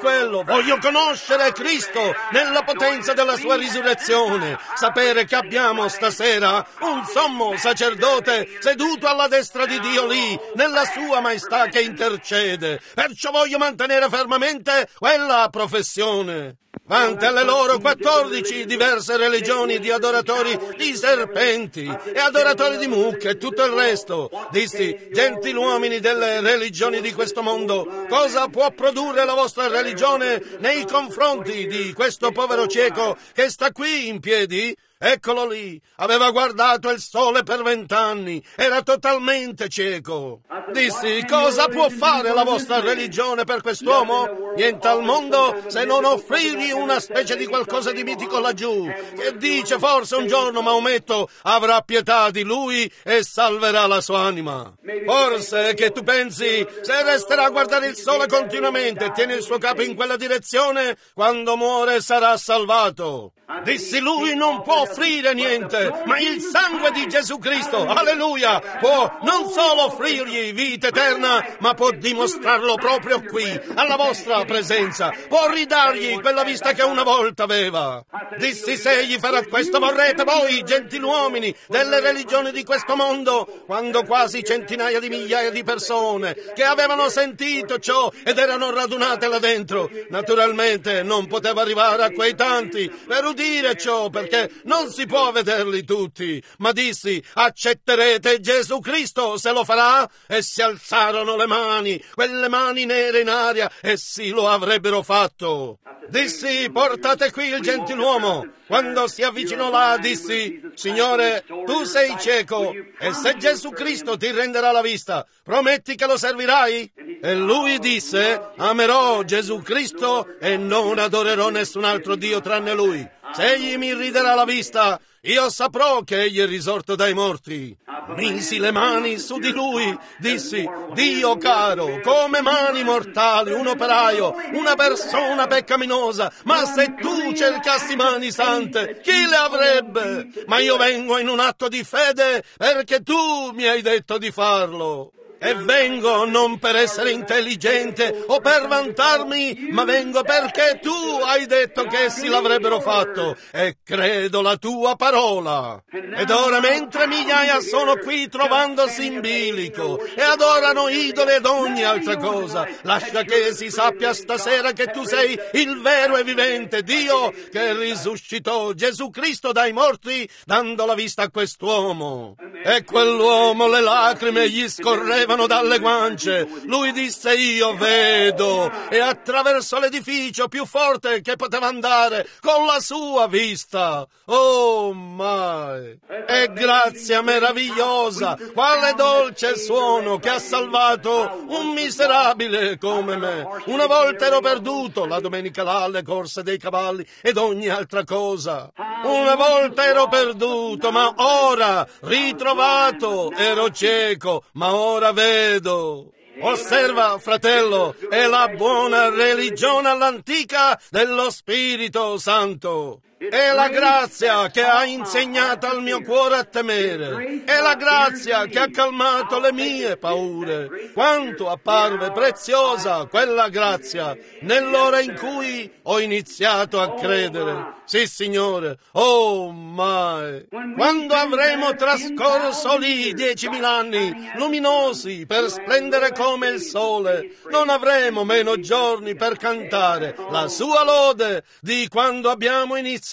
Voglio conoscere Cristo nella potenza della sua risurrezione, sapere che abbiamo stasera un sommo sacerdote seduto alla destra di Dio lì, nella sua maestà che intercede. Perciò voglio mantenere fermamente quella professione. Quante alle loro 14 diverse religioni di adoratori di serpenti e adoratori di mucche e tutto il resto. Dissi, gentiluomini delle religioni di questo mondo, cosa può produrre la vostra religione nei confronti di questo povero cieco che sta qui in piedi? Eccolo lì, aveva guardato il sole per 20 anni, era totalmente cieco. Dissi, cosa può fare la vostra religione per quest'uomo? Niente al mondo se non offrirgli una specie di qualcosa di mitico laggiù, che dice forse un giorno Maometto avrà pietà di lui e salverà la sua anima. Forse che tu pensi, se resterà a guardare il sole continuamente e tiene il suo capo in quella direzione, quando muore sarà salvato. Dissi, lui non può offrire niente, ma il sangue di Gesù Cristo, alleluia, può non solo offrirgli vita eterna, ma può dimostrarlo proprio qui, alla vostra presenza, può ridargli quella vista che una volta aveva. Dissi, se egli farà questo, vorrete voi, gentiluomini delle religioni di questo mondo, quando quasi centinaia di migliaia di persone che avevano sentito ciò ed erano radunate là dentro, naturalmente non poteva arrivare a quei tanti per udire ciò, perché non si può vederli tutti, ma dissi, accetterete Gesù Cristo se lo farà? E si alzarono le mani, quelle mani nere in aria, e sì, lo avrebbero fatto. Dissi, portate qui il gentiluomo. Quando si avvicinò là, dissi, Signore, tu sei cieco, e se Gesù Cristo ti renderà la vista, prometti che lo servirai? E lui disse, amerò Gesù Cristo e non adorerò nessun altro Dio tranne Lui. Se egli mi riderà la vista, io saprò che egli è risorto dai morti. Misi le mani su di lui, dissi, Dio caro, come mani mortali, un operaio, una persona peccaminosa, ma se tu cercassi mani sante, chi le avrebbe? Ma io vengo in un atto di fede perché tu mi hai detto di farlo. E vengo non per essere intelligente o per vantarmi, ma vengo perché tu hai detto che essi l'avrebbero fatto e credo la tua parola. Ed ora mentre migliaia sono qui trovandosi in bilico e adorano idoli ed ogni altra cosa, lascia che si sappia stasera che tu sei il vero e vivente Dio che risuscitò Gesù Cristo dai morti dando la vista a quest'uomo. E quell'uomo le lacrime gli scorrevano dalle guance. Lui disse, io vedo, e attraverso l'edificio più forte che poteva andare con la sua vista. Oh my! E grazia meravigliosa, quale dolce suono che ha salvato un miserabile come me. Una volta ero perduto, la domenica là alle corse dei cavalli ed ogni altra cosa. Una volta ero perduto, ma ora ritrovato, ero cieco, ma ora vedo. Osserva, fratello, è la buona religione all'antica dello Spirito Santo. È la grazia che ha insegnato al mio cuore a temere. È la grazia che ha calmato le mie paure. Quanto apparve preziosa quella grazia nell'ora in cui ho iniziato a credere. Sì, Signore. Oh, my! Quando avremo trascorso lì 10.000 anni luminosi per splendere come il sole, non avremo meno giorni per cantare la sua lode di quando abbiamo iniziato.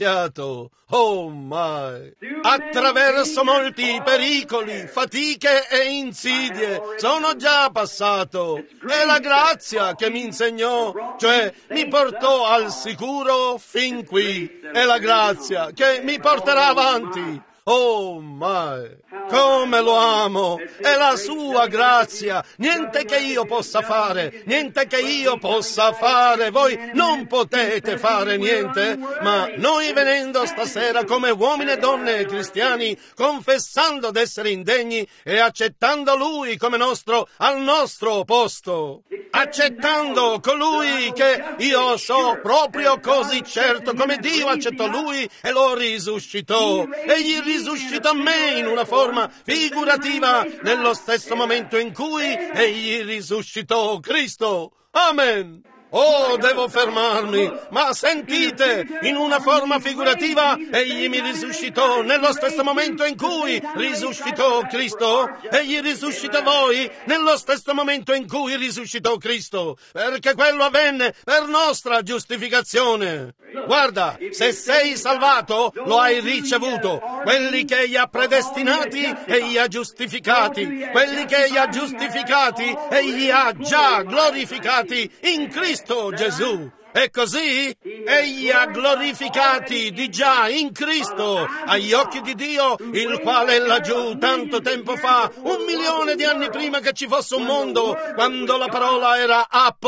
Oh my! Attraverso molti pericoli, fatiche e insidie sono già passato. È la grazia che mi insegnò, cioè mi portò al sicuro fin qui. È la grazia che mi porterà avanti. Oh my! Come lo amo! È la sua grazia! Niente che io possa fare! Niente che io possa fare! Voi non potete fare niente! Ma noi venendo stasera come uomini e donne cristiani, confessando d'essere indegni e accettando Lui come nostro al nostro posto, accettando colui che io so proprio così certo come Dio accettò Lui e lo risuscitò. Egli risuscitò me in una forma figurativa nello stesso momento in cui egli risuscitò Cristo. Amen. Oh, devo fermarmi, ma sentite, in una forma figurativa, egli mi risuscitò nello stesso momento in cui risuscitò Cristo. Egli risuscitò voi nello stesso momento in cui risuscitò Cristo, perché quello avvenne per nostra giustificazione. Guarda, se sei salvato, lo hai ricevuto. Quelli che egli ha predestinati, egli ha giustificati. Quelli che egli ha giustificati, egli ha già glorificati in Cristo Gesù. È così? Egli ha glorificati di già in Cristo agli occhi di Dio, il quale è laggiù tanto tempo fa, 1.000.000 di anni prima che ci fosse un mondo, quando la parola era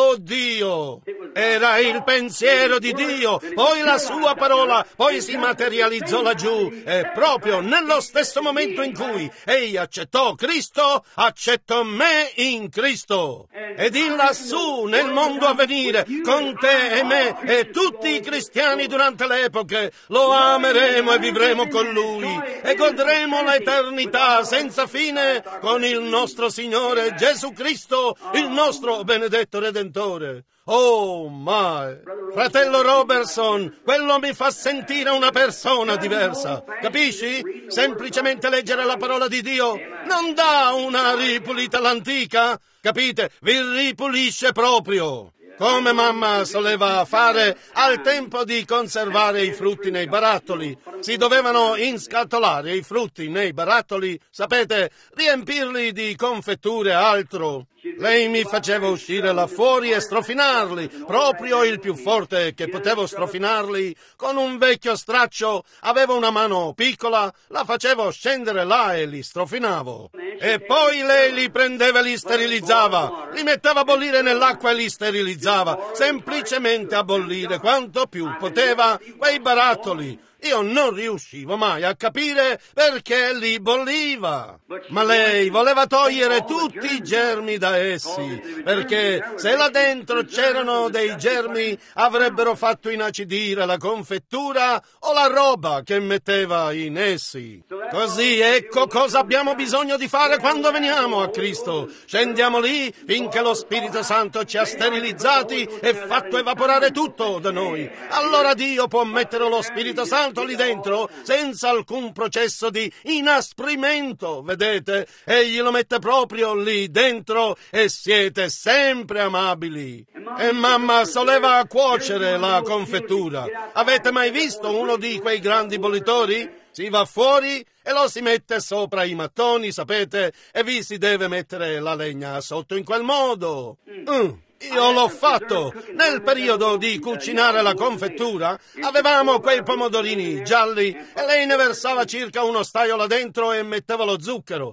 apodio. Era il pensiero di Dio, poi la sua parola, poi si materializzò laggiù, e proprio nello stesso momento in cui egli accettò Cristo, accettò me in Cristo. Ed in lassù, nel mondo a venire, con te e me e tutti i cristiani durante le epoche, lo ameremo e vivremo con Lui e godremo l'eternità senza fine con il nostro Signore Gesù Cristo, il nostro benedetto Redentore. Oh, my! Fratello Robertson, quello mi fa sentire una persona diversa, capisci? Semplicemente leggere la parola di Dio non dà una ripulita all'antica, capite? Vi ripulisce proprio. Come mamma soleva fare al tempo di conservare i frutti nei barattoli. Si dovevano inscatolare i frutti nei barattoli, sapete, riempirli di confetture e altro. Lei mi faceva uscire là fuori e strofinarli, proprio il più forte che potevo strofinarli, con un vecchio straccio. Avevo una mano piccola, la facevo scendere là e li strofinavo. E poi lei li prendeva e li sterilizzava, li metteva a bollire nell'acqua e li sterilizzava, semplicemente a bollire quanto più poteva quei barattoli. Io non riuscivo mai a capire perché li bolliva. Ma lei voleva togliere tutti i germi da essi, perché se là dentro c'erano dei germi avrebbero fatto inacidire la confettura o la roba che metteva in essi. Così ecco cosa abbiamo bisogno di fare quando veniamo a Cristo. Scendiamo lì finché lo Spirito Santo ci ha sterilizzati e fatto evaporare tutto da noi. Allora Dio può mettere lo Spirito Santo lì dentro senza alcun processo di inasprimento, vedete? Egli lo mette proprio lì dentro e siete sempre amabili. E mamma soleva cuocere la confettura. Avete mai visto uno di quei grandi bollitori? Si va fuori e lo si mette sopra i mattoni, sapete, e vi si deve mettere la legna sotto in quel modo. Io l'ho fatto. Nel periodo di cucinare la confettura avevamo quei pomodorini gialli e lei ne versava circa uno staio là dentro e metteva lo zucchero.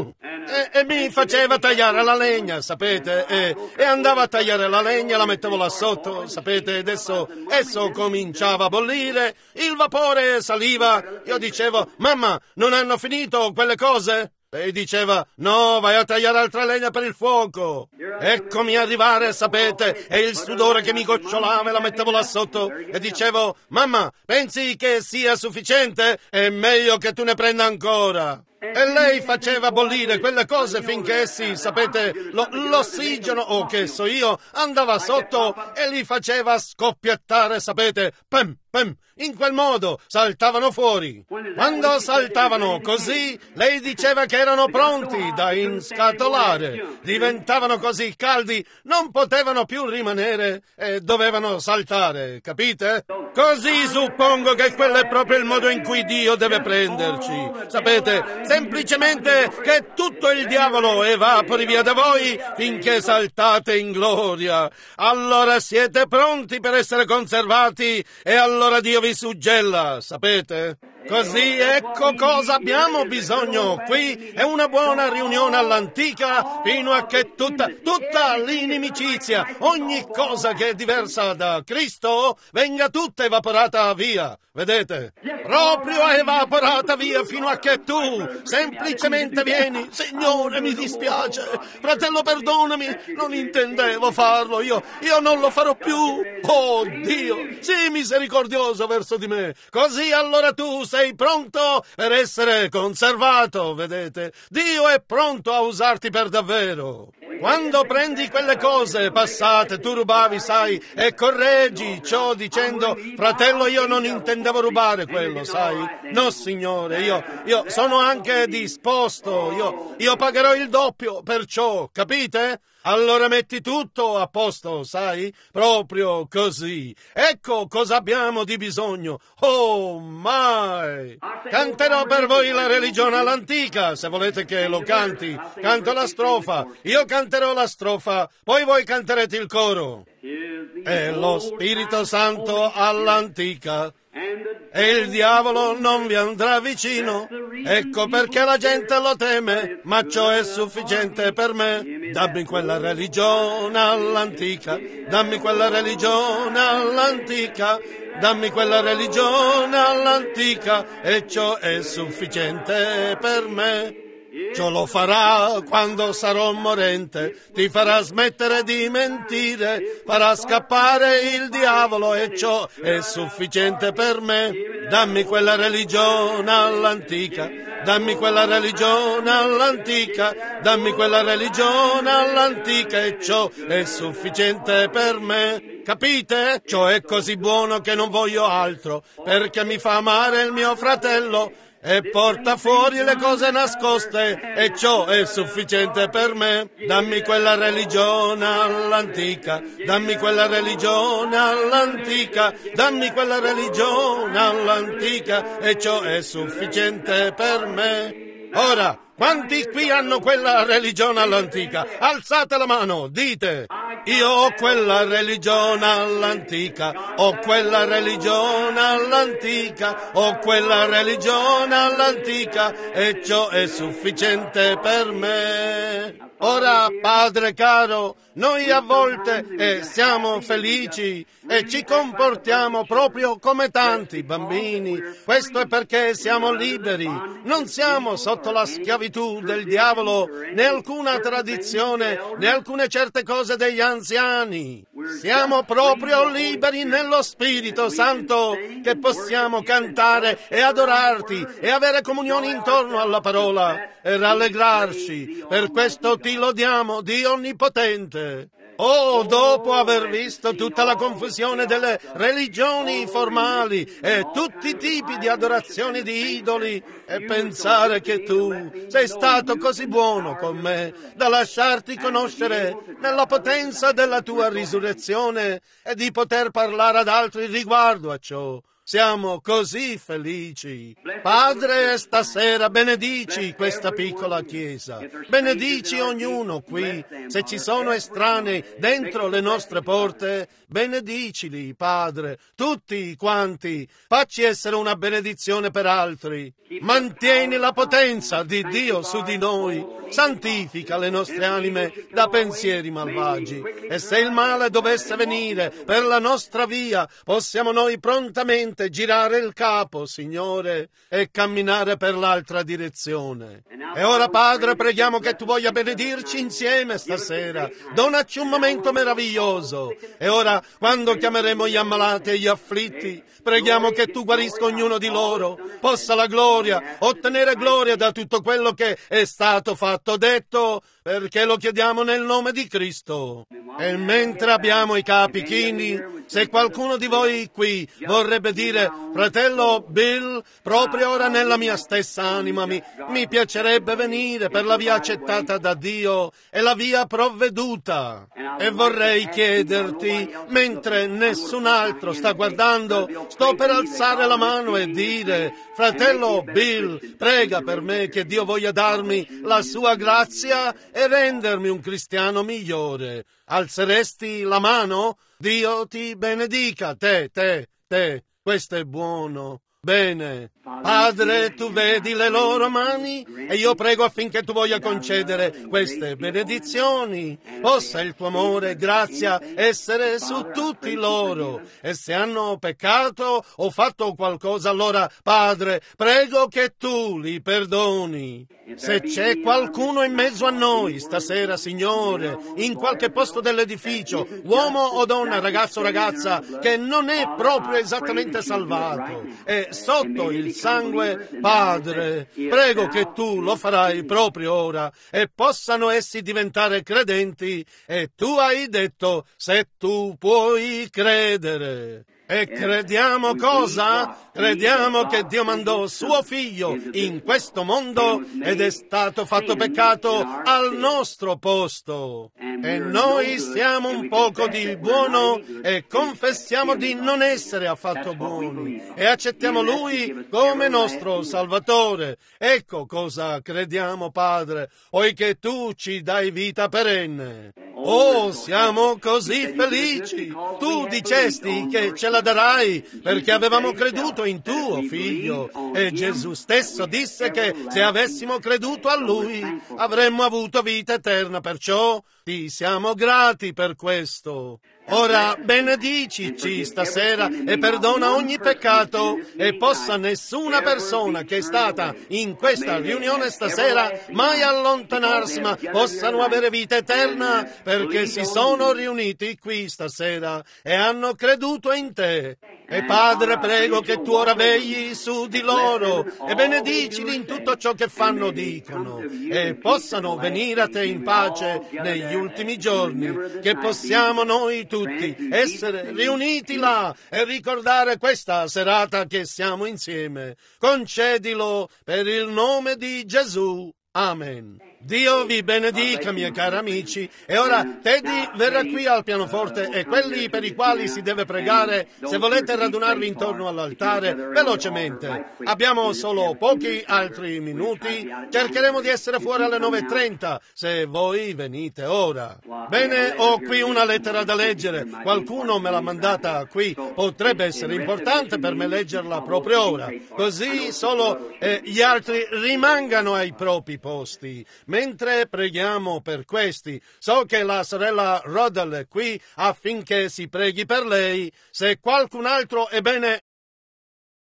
E mi faceva tagliare la legna, sapete, e andava a tagliare la legna, la mettevo là sotto, sapete, adesso esso cominciava a bollire, il vapore saliva, io dicevo, mamma, non hanno finito quelle cose? Lei diceva, no, vai a tagliare altra legna per il fuoco. Eccomi arrivare, sapete, e il sudore che mi gocciolava e la mettevo là sotto e dicevo, mamma, pensi che sia sufficiente? È meglio che tu ne prenda ancora. E lei faceva bollire quelle cose finché essi, sapete, l'ossigeno, o che so io, andava sotto e li faceva scoppiettare, sapete, pem, pem. In quel modo saltavano fuori. Quando saltavano così, lei diceva che erano pronti da inscatolare. Diventavano così caldi, non potevano più rimanere e dovevano saltare, capite? Così suppongo che quello è proprio il modo in cui Dio deve prenderci. Sapete, semplicemente che tutto il diavolo evapori via da voi finché saltate in gloria. Allora siete pronti per essere conservati e allora Dio vi suggella, sapete? Così ecco cosa abbiamo bisogno qui, è una buona riunione all'antica fino a che tutta l'inimicizia, ogni cosa che è diversa da Cristo venga tutta evaporata via, vedete? Proprio evaporata via fino a che tu semplicemente vieni, Signore mi dispiace, fratello perdonami, non intendevo farlo, io non lo farò più, oh Dio, sii misericordioso verso di me, così allora tu sei pronto per essere conservato, vedete? Dio è pronto a usarti per davvero. Quando prendi quelle cose passate, tu rubavi, sai, e correggi ciò dicendo: fratello, io non intendevo rubare quello, sai? No, Signore, io sono anche disposto, io pagherò il doppio per ciò, capite? Allora metti tutto a posto, sai? Proprio così. Ecco cosa abbiamo di bisogno. Oh, mai! Canterò per voi la religione all'antica, se volete che lo canti. Canto la strofa, io canterò la strofa, poi voi canterete il coro. È lo Spirito Santo all'antica, e il diavolo non vi andrà vicino. Ecco perché la gente lo teme, ma ciò è sufficiente per me. Dammi quella religione all'antica, dammi quella religione all'antica, dammi quella religione all'antica, e ciò è sufficiente per me. Ciò lo farà quando sarò morente, ti farà smettere di mentire, farà scappare il diavolo, e ciò è sufficiente per me. Dammi quella religione all'antica, dammi quella religione all'antica, dammi quella religione all'antica, e ciò è sufficiente per me. Capite? Ciò è così buono che non voglio altro, perché mi fa amare il mio fratello e porta fuori le cose nascoste, e ciò è sufficiente per me. Dammi quella religione all'antica, dammi quella religione all'antica, dammi quella religione all'antica, e ciò è sufficiente per me. Ora, quanti qui hanno quella religione all'antica? Alzate la mano, dite: io ho quella religione all'antica, ho quella religione all'antica, ho quella religione all'antica, e ciò è sufficiente per me. Ora, Padre caro, noi a volte siamo felici e ci comportiamo proprio come tanti bambini. Questo è perché siamo liberi, non siamo sotto la schiavitù del diavolo, né alcuna tradizione, né alcune certe cose degli anziani. Siamo proprio liberi nello Spirito Santo, che possiamo cantare e adorarti e avere comunione intorno alla parola e rallegrarci. Per questo ti lodiamo, Dio Onnipotente. Oh, dopo aver visto tutta la confusione delle religioni formali e tutti i tipi di adorazioni di idoli, e pensare che tu sei stato così buono con me da lasciarti conoscere nella potenza della tua risurrezione e di poter parlare ad altri riguardo a ciò. Siamo così felici. Padre, stasera benedici questa piccola chiesa. Benedici ognuno qui. Se ci sono estranei dentro le nostre porte, benedicili, Padre, tutti quanti. Facci essere una benedizione per altri. Mantieni la potenza di Dio su di noi. Santifica le nostre anime da pensieri malvagi. E se il male dovesse venire per la nostra via, possiamo noi prontamente girare il capo, Signore, e camminare per l'altra direzione. E ora, Padre, preghiamo che Tu voglia benedirci insieme stasera. Donaci un momento meraviglioso. E ora, quando chiameremo gli ammalati e gli afflitti, preghiamo che Tu guarisca ognuno di loro, possa la gloria, ottenere gloria da tutto quello che è stato fatto, detto, perché lo chiediamo nel nome di Cristo. E mentre abbiamo i capi chini, se qualcuno di voi qui vorrebbe dire: fratello Bill, proprio ora nella mia stessa anima mi piacerebbe venire per la via accettata da Dio e la via provveduta. E vorrei chiederti, mentre nessun altro sta guardando, sto per alzare la mano e dire: fratello Bill, prega per me che Dio voglia darmi la sua grazia e rendermi un cristiano migliore. Alzeresti la mano? Dio ti benedica, te. Questo è buono. Bene. Padre, Tu vedi le loro mani e io prego affinché Tu voglia concedere queste benedizioni. Possa il Tuo amore e grazia essere su tutti loro. E se hanno peccato o fatto qualcosa, allora, Padre, prego che Tu li perdoni. Se c'è qualcuno in mezzo a noi stasera, Signore, in qualche posto dell'edificio, uomo o donna, ragazzo o ragazza, che non è proprio esattamente salvato, è sotto il sangue, Padre, prego che tu lo farai proprio ora e possano essi diventare credenti. E tu hai detto, se tu puoi credere. E crediamo cosa? Crediamo che Dio mandò suo figlio in questo mondo ed è stato fatto peccato al nostro posto. E noi siamo un poco di buono e confessiamo di non essere affatto buoni e accettiamo Lui come nostro Salvatore. Ecco cosa crediamo, Padre, poiché tu ci dai vita perenne. Oh, siamo così felici! Tu dicesti che ce la darai perché avevamo creduto in tuo Figlio e Gesù stesso disse che se avessimo creduto a Lui avremmo avuto vita eterna, perciò ti siamo grati per questo. Ora benedicici stasera e perdona ogni peccato e possa nessuna persona che è stata in questa riunione stasera mai allontanarsi, ma possano avere vita eterna perché si sono riuniti qui stasera e hanno creduto in te. E Padre, prego che tu ora vegli su di loro e benedicili in tutto ciò che fanno o dicono e possano venire a te in pace negli ultimi giorni, che possiamo noi tutti essere riuniti là e ricordare questa serata che siamo insieme. Concedilo per il nome di Gesù. Amen. Dio vi benedica, miei cari amici. E ora Teddy verrà qui al pianoforte e quelli per i quali si deve pregare, se volete radunarvi intorno all'altare, velocemente. Abbiamo solo pochi altri minuti. Cercheremo di essere fuori alle 9:30, se voi venite ora. Bene, ho qui una lettera da leggere. Qualcuno me l'ha mandata qui. Potrebbe essere importante per me leggerla proprio ora. Così solo gli altri rimangano ai propri posti. Mentre preghiamo per questi, so che la sorella Rodel è qui affinché si preghi per lei. Se qualcun altro, ebbene,